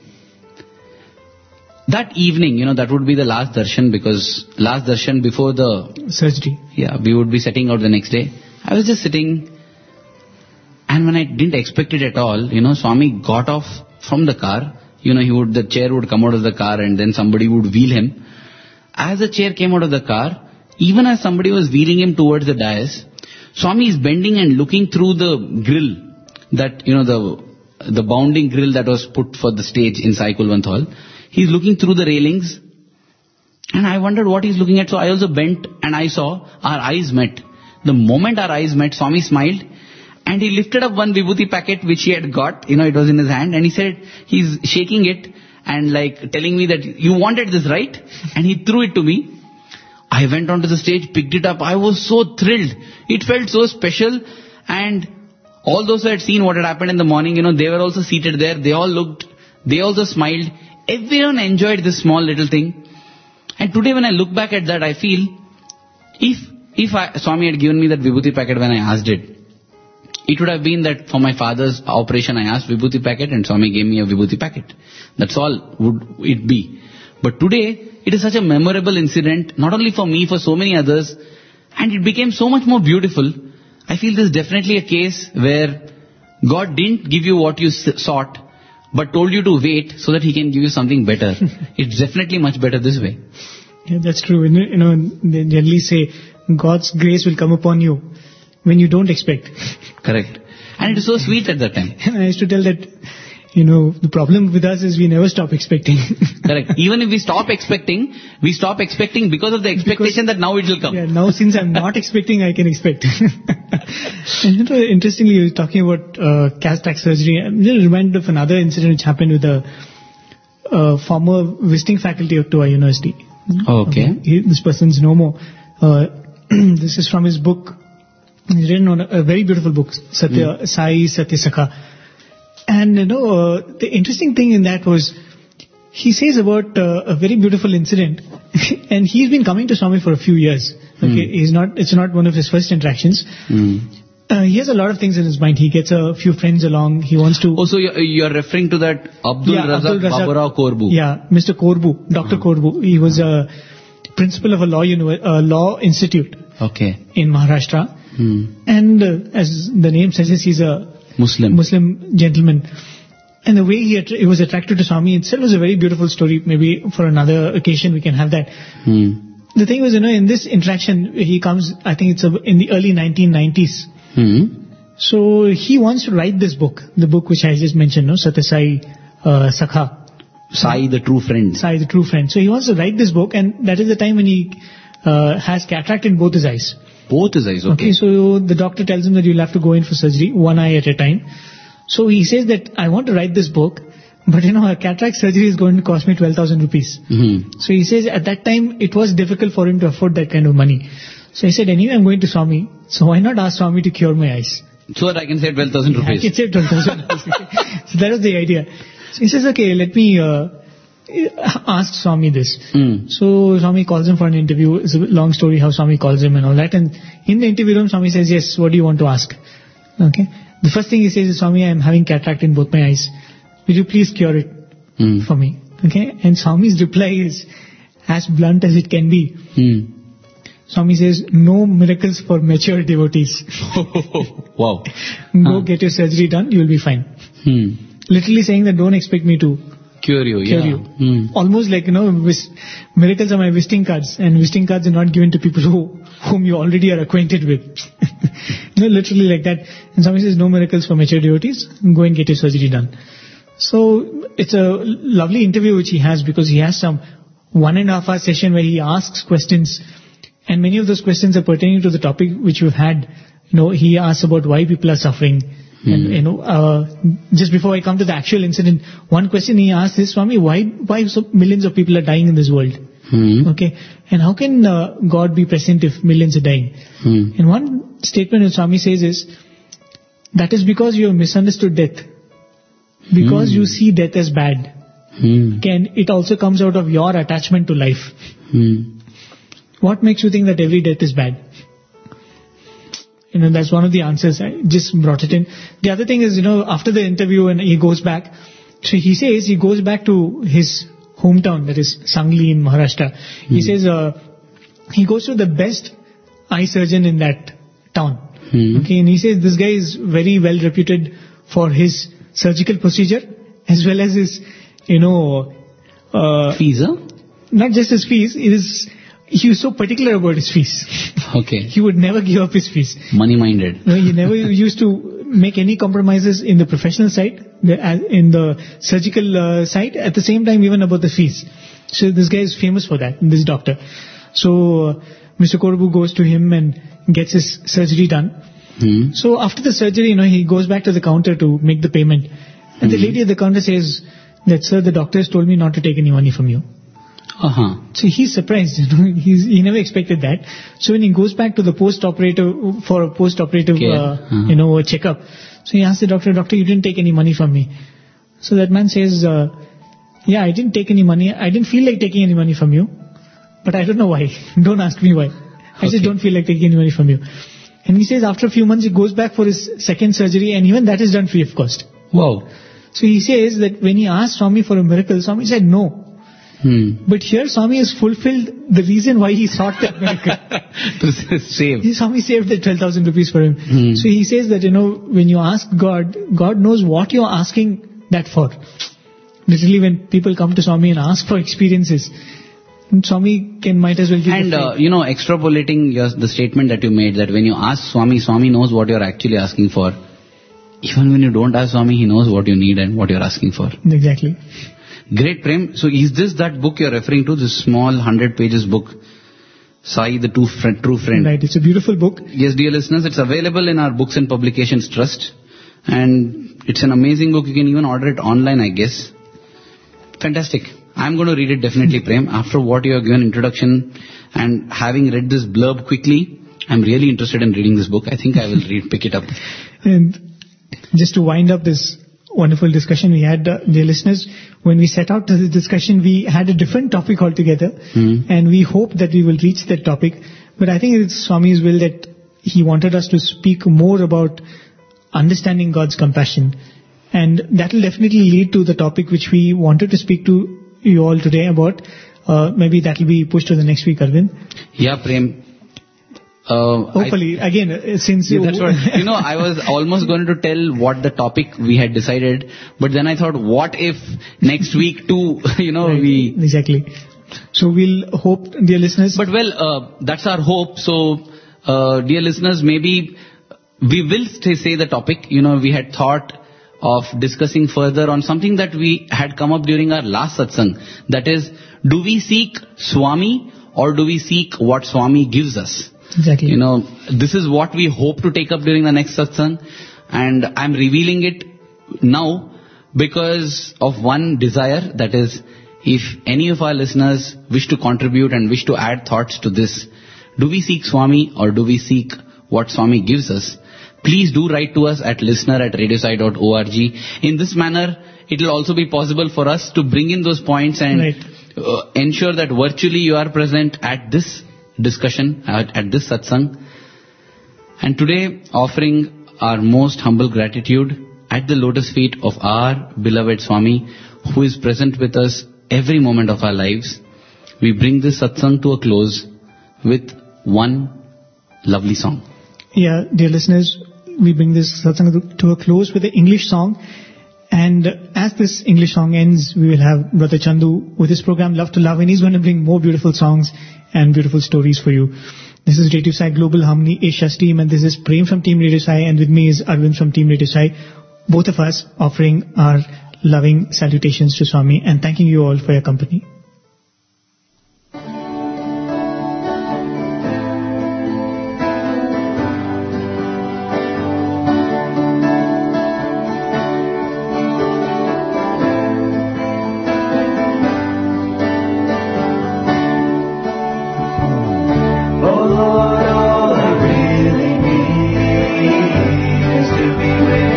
That evening, you know, that would be the last darshan, because last darshan before the surgery. Yeah, we would be setting out the next day. I was just sitting, and when I didn't expect it at all, you know, Swami got off from the car. You know, he would, the chair would come out of the car and then somebody would wheel him. As the chair came out of the car, even as somebody was wheeling him towards the dais, Swami is bending and looking through the grill, that, you know, the the bounding grill that was put for the stage in Sai Kulwant Hall. He's looking through the railings, and I wondered what he's looking at. So I also bent and I saw our eyes met. The moment our eyes met, Swami smiled and he lifted up one vibhuti packet which he had got, you know, it was in his hand, and he said, he's shaking it and like telling me that you wanted this, right? And he threw it to me. I went onto the stage, picked it up. I was so thrilled. It felt so special. And all those who had seen what had happened in the morning, you know, they were also seated there. They all looked, they also smiled. Everyone enjoyed this small little thing. And today when I look back at that, I feel, if, if I, Swami had given me that vibhuti packet when I asked it, it would have been that for my father's operation, I asked vibhuti packet and Swami gave me a vibhuti packet. That's all would it be. But today, it is such a memorable incident, not only for me, for so many others, and it became so much more beautiful. I feel this is definitely a case where God didn't give you what you sought, but told you to wait so that He can give you something better. It's definitely much better this way. Yeah, that's true. You know, you know, they generally say God's grace will come upon you when you don't expect. Correct. And it is so sweet at that time. And I used to tell that, you know, the problem with us is we never stop expecting. Correct. Even if we stop expecting, we stop expecting because of the expectation because, that now it will come. Yeah, now since I'm not expecting, I can expect. And you know, interestingly, you were talking about uh, cataract surgery. I'm just reminded of another incident which happened with a, a former visiting faculty to our university. Oh, okay. okay. He, this person's no more. Uh, this is from his book. He's written on a, a very beautiful book, Satya mm. Sai Satya Sakha. And you know, uh, the interesting thing in that was, he says about uh, a very beautiful incident, and he's been coming to Swami for a few years. Okay, mm. he's not. It's not one of his first interactions. Mm. Uh, he has a lot of things in his mind. He gets a few friends along. He wants to. Also, you're, you're referring to that Abdul yeah, Razak Baburao Korbu. Yeah, Mister Korbu, Doctor Uh-huh. Korbu. He was a principal of a law uni- uh, law institute. Okay. In Maharashtra, mm. and uh, as the name suggests, he's a Muslim. Muslim gentleman. And the way he, att- he was attracted to Swami itself was a very beautiful story. Maybe for another occasion we can have that. Hmm. The thing was, you know, in this interaction, he comes, I think it's a, in the early nineteen nineties. Hmm. So he wants to write this book, the book which I just mentioned, no, Satya Sai uh, Sakha. Sai the True Friend. Sai the True Friend. So he wants to write this book, and that is the time when he uh, has cataract in both his eyes. Both his eyes, okay. Okay, so the doctor tells him that you'll have to go in for surgery, one eye at a time. So he says that I want to write this book, but you know, a cataract surgery is going to cost me twelve thousand rupees. Mm-hmm. So he says at that time it was difficult for him to afford that kind of money. So he said, anyway, I'm going to Swami, so why not ask Swami to cure my eyes? So that I can save twelve thousand rupees. I can save twelve thousand rupees. So that was the idea. So he says, okay, let me uh, ask Swami this. Mm. So Swami calls him for an interview. It's a long story how Swami calls him and all that. And in the interview room, Swami says, yes, what do you want to ask? Okay. The first thing he says is, Swami, I am having cataract in both my eyes. Will you please cure it mm. for me? Okay. And Swami's reply is as blunt as it can be. Mm. Swami says, no miracles for mature devotees. Wow. Go huh. get your surgery done, you will be fine. Hmm. Literally saying that don't expect me to cure you. Cure yeah. you. Hmm. Almost like, you know, vis- miracles are my visiting cards, and visiting cards are not given to people who whom you already are acquainted with. You know, literally like that. And Swami says, no miracles for mature devotees, go and get your surgery done. So it's a lovely interview which he has, because he has some one and a half hour session where he asks questions, and many of those questions are pertaining to the topic which we've had. You know, he asks about why people are suffering. Mm. And, you know, uh, just before I come to the actual incident, one question he asked is, Swami, why, why so millions of people are dying in this world? Mm. Okay. And how can uh, God be present if millions are dying? Mm. And one statement that Swami says is, that is because you have misunderstood death. Because mm. you see death as bad. Mm. Okay, and it also comes out of your attachment to life. Mm. What makes you think that every death is bad? You know, that's one of the answers. I just brought it in. The other thing is, you know, after the interview and he goes back, so he says he goes back to his hometown, that is Sangli in Maharashtra. Mm. He says uh, he goes to the best eye surgeon in that town. Mm. Okay, and he says this guy is very well reputed for his surgical procedure as well as his, you know, uh, fees, huh? Not just his fees, it is. He was so particular about his fees. Okay. He would never give up his fees. Money-minded. No, he never used to make any compromises in the professional side, the, in the surgical uh, side, at the same time even about the fees. So this guy is famous for that, this doctor. So uh, Mister Korbu goes to him and gets his surgery done. Hmm. So after the surgery, you know, he goes back to the counter to make the payment. And hmm. the lady at the counter says that, sir, the doctor has told me not to take any money from you. Uh-huh. So he's surprised, you know, he's, he never expected that. So when he goes back to the post-operative, for a post-operative, uh, uh-huh. you know, checkup, so he asks the doctor, doctor, you didn't take any money from me. So that man says, uh, yeah, I didn't take any money. I didn't feel like taking any money from you, but I don't know why. Don't ask me why. I okay. just don't feel like taking any money from you. And he says after a few months, he goes back for his second surgery, and even that is done free of cost. Wow. So he says that when he asked Swami for a miracle, Swami said no. Hmm. But here Swami has fulfilled the reason why he sought that miracle. To save. Swami saved the twelve thousand rupees for him. Hmm. So he says that, you know, when you ask God, God knows what you're asking that for. Literally when people come to Swami and ask for experiences, And Swami can might as well give And, the uh, you know, extrapolating your, the statement that you made, that when you ask Swami, Swami knows what you're actually asking for. Even when you don't ask Swami, he knows what you need and what you're asking for. Exactly. Great, Prem. So is this that book you're referring to, this small one hundred pages book, Sai, the True Friend? True Friend. Right, it's a beautiful book. Yes, dear listeners, it's available in our Books and Publications Trust. And it's an amazing book. You can even order it online, I guess. Fantastic. I'm going to read it definitely, Prem. After what you have given introduction and having read this blurb quickly, I'm really interested in reading this book. I think I will read, pick it up. And just to wind up this wonderful discussion we had, uh, dear listeners, when we set out to this discussion, we had a different topic altogether, Hmm. and we hope that we will reach that topic. But I think it's Swami's will that he wanted us to speak more about understanding God's compassion. And that will definitely lead to the topic which we wanted to speak to you all today about. Uh, maybe that will be pushed to the next week, Arvind. Yeah, Prem. Uh, Hopefully, I, again, uh, since yeah, you... that's what, you know, I was almost going to tell what the topic we had decided, but then I thought, what if next week too, you know, Right, we... Exactly. So we'll hope, dear listeners... But well, uh, that's our hope. So, uh, dear listeners, maybe we will stay, say the topic. You know, we had thought of discussing further on something that we had come up during our last satsang. That is, do we seek Swami or do we seek what Swami gives us? Exactly. You know, this is what we hope to take up during the next satsang. And I'm revealing it now because of one desire, that is, if any of our listeners wish to contribute and wish to add thoughts to this, do we seek Swami or do we seek what Swami gives us? Please do write to us at listener at radiosai dot org. In this manner, it will also be possible for us to bring in those points and Right. uh, ensure that virtually you are present at this discussion, at, at this satsang. And today, offering our most humble gratitude at the lotus feet of our beloved Swami, who is present with us every moment of our lives, we bring this satsang to a close with one lovely song. Yeah, dear listeners, we bring this satsang to a close with an English song. And as this English song ends, we will have Brother Chandu with his program Love to Love, and he's going to bring more beautiful songs and beautiful stories for you. This is Radio Sai Global Harmony Asia's team, and this is Prem from Team Radio Sai, and with me is Arvind from Team Radio Sai. Both of us offering our loving salutations to Swami and thanking you all for your company.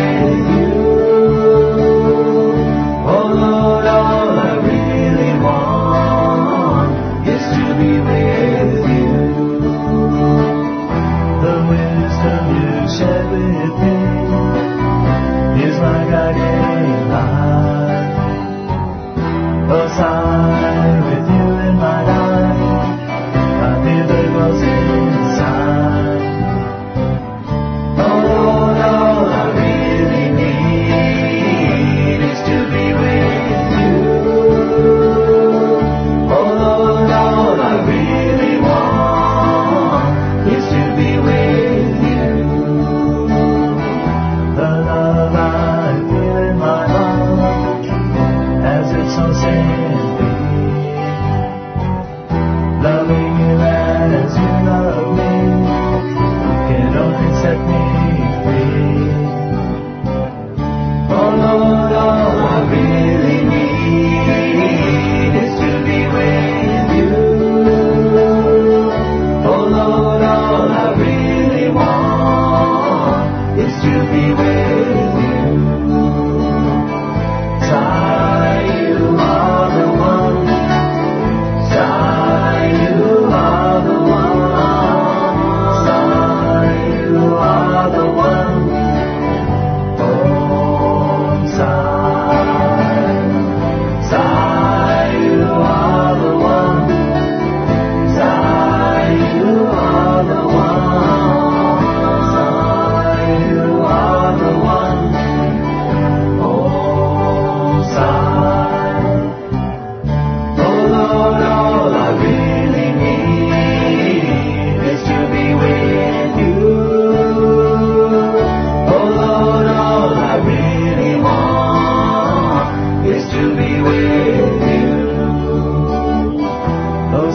All I really want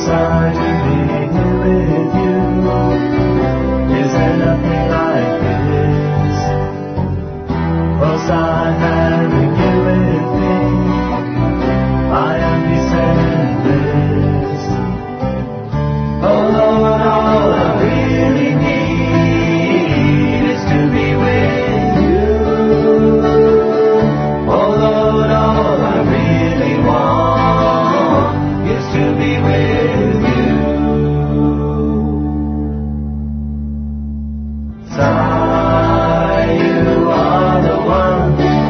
Sai, to be here with you. Is there nothing like this? Oh, Sai, having you with me, I am defenseless. Oh Lord, all I really need is to be with you. Oh Lord, all I really want is to be with you. Sai, you are the one.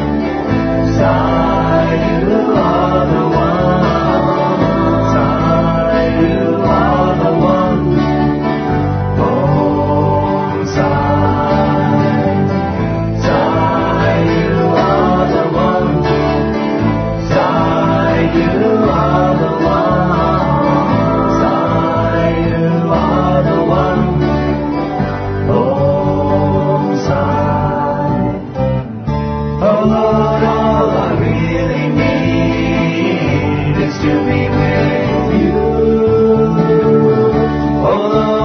Sai, you are the one. Sai, you are the one. Oh, Sai. Sai, you are the one. Sai, you are the one. Sai, you are the one. Oh, Sai. Oh Lord, all I really need is to be with you. Oh Lord,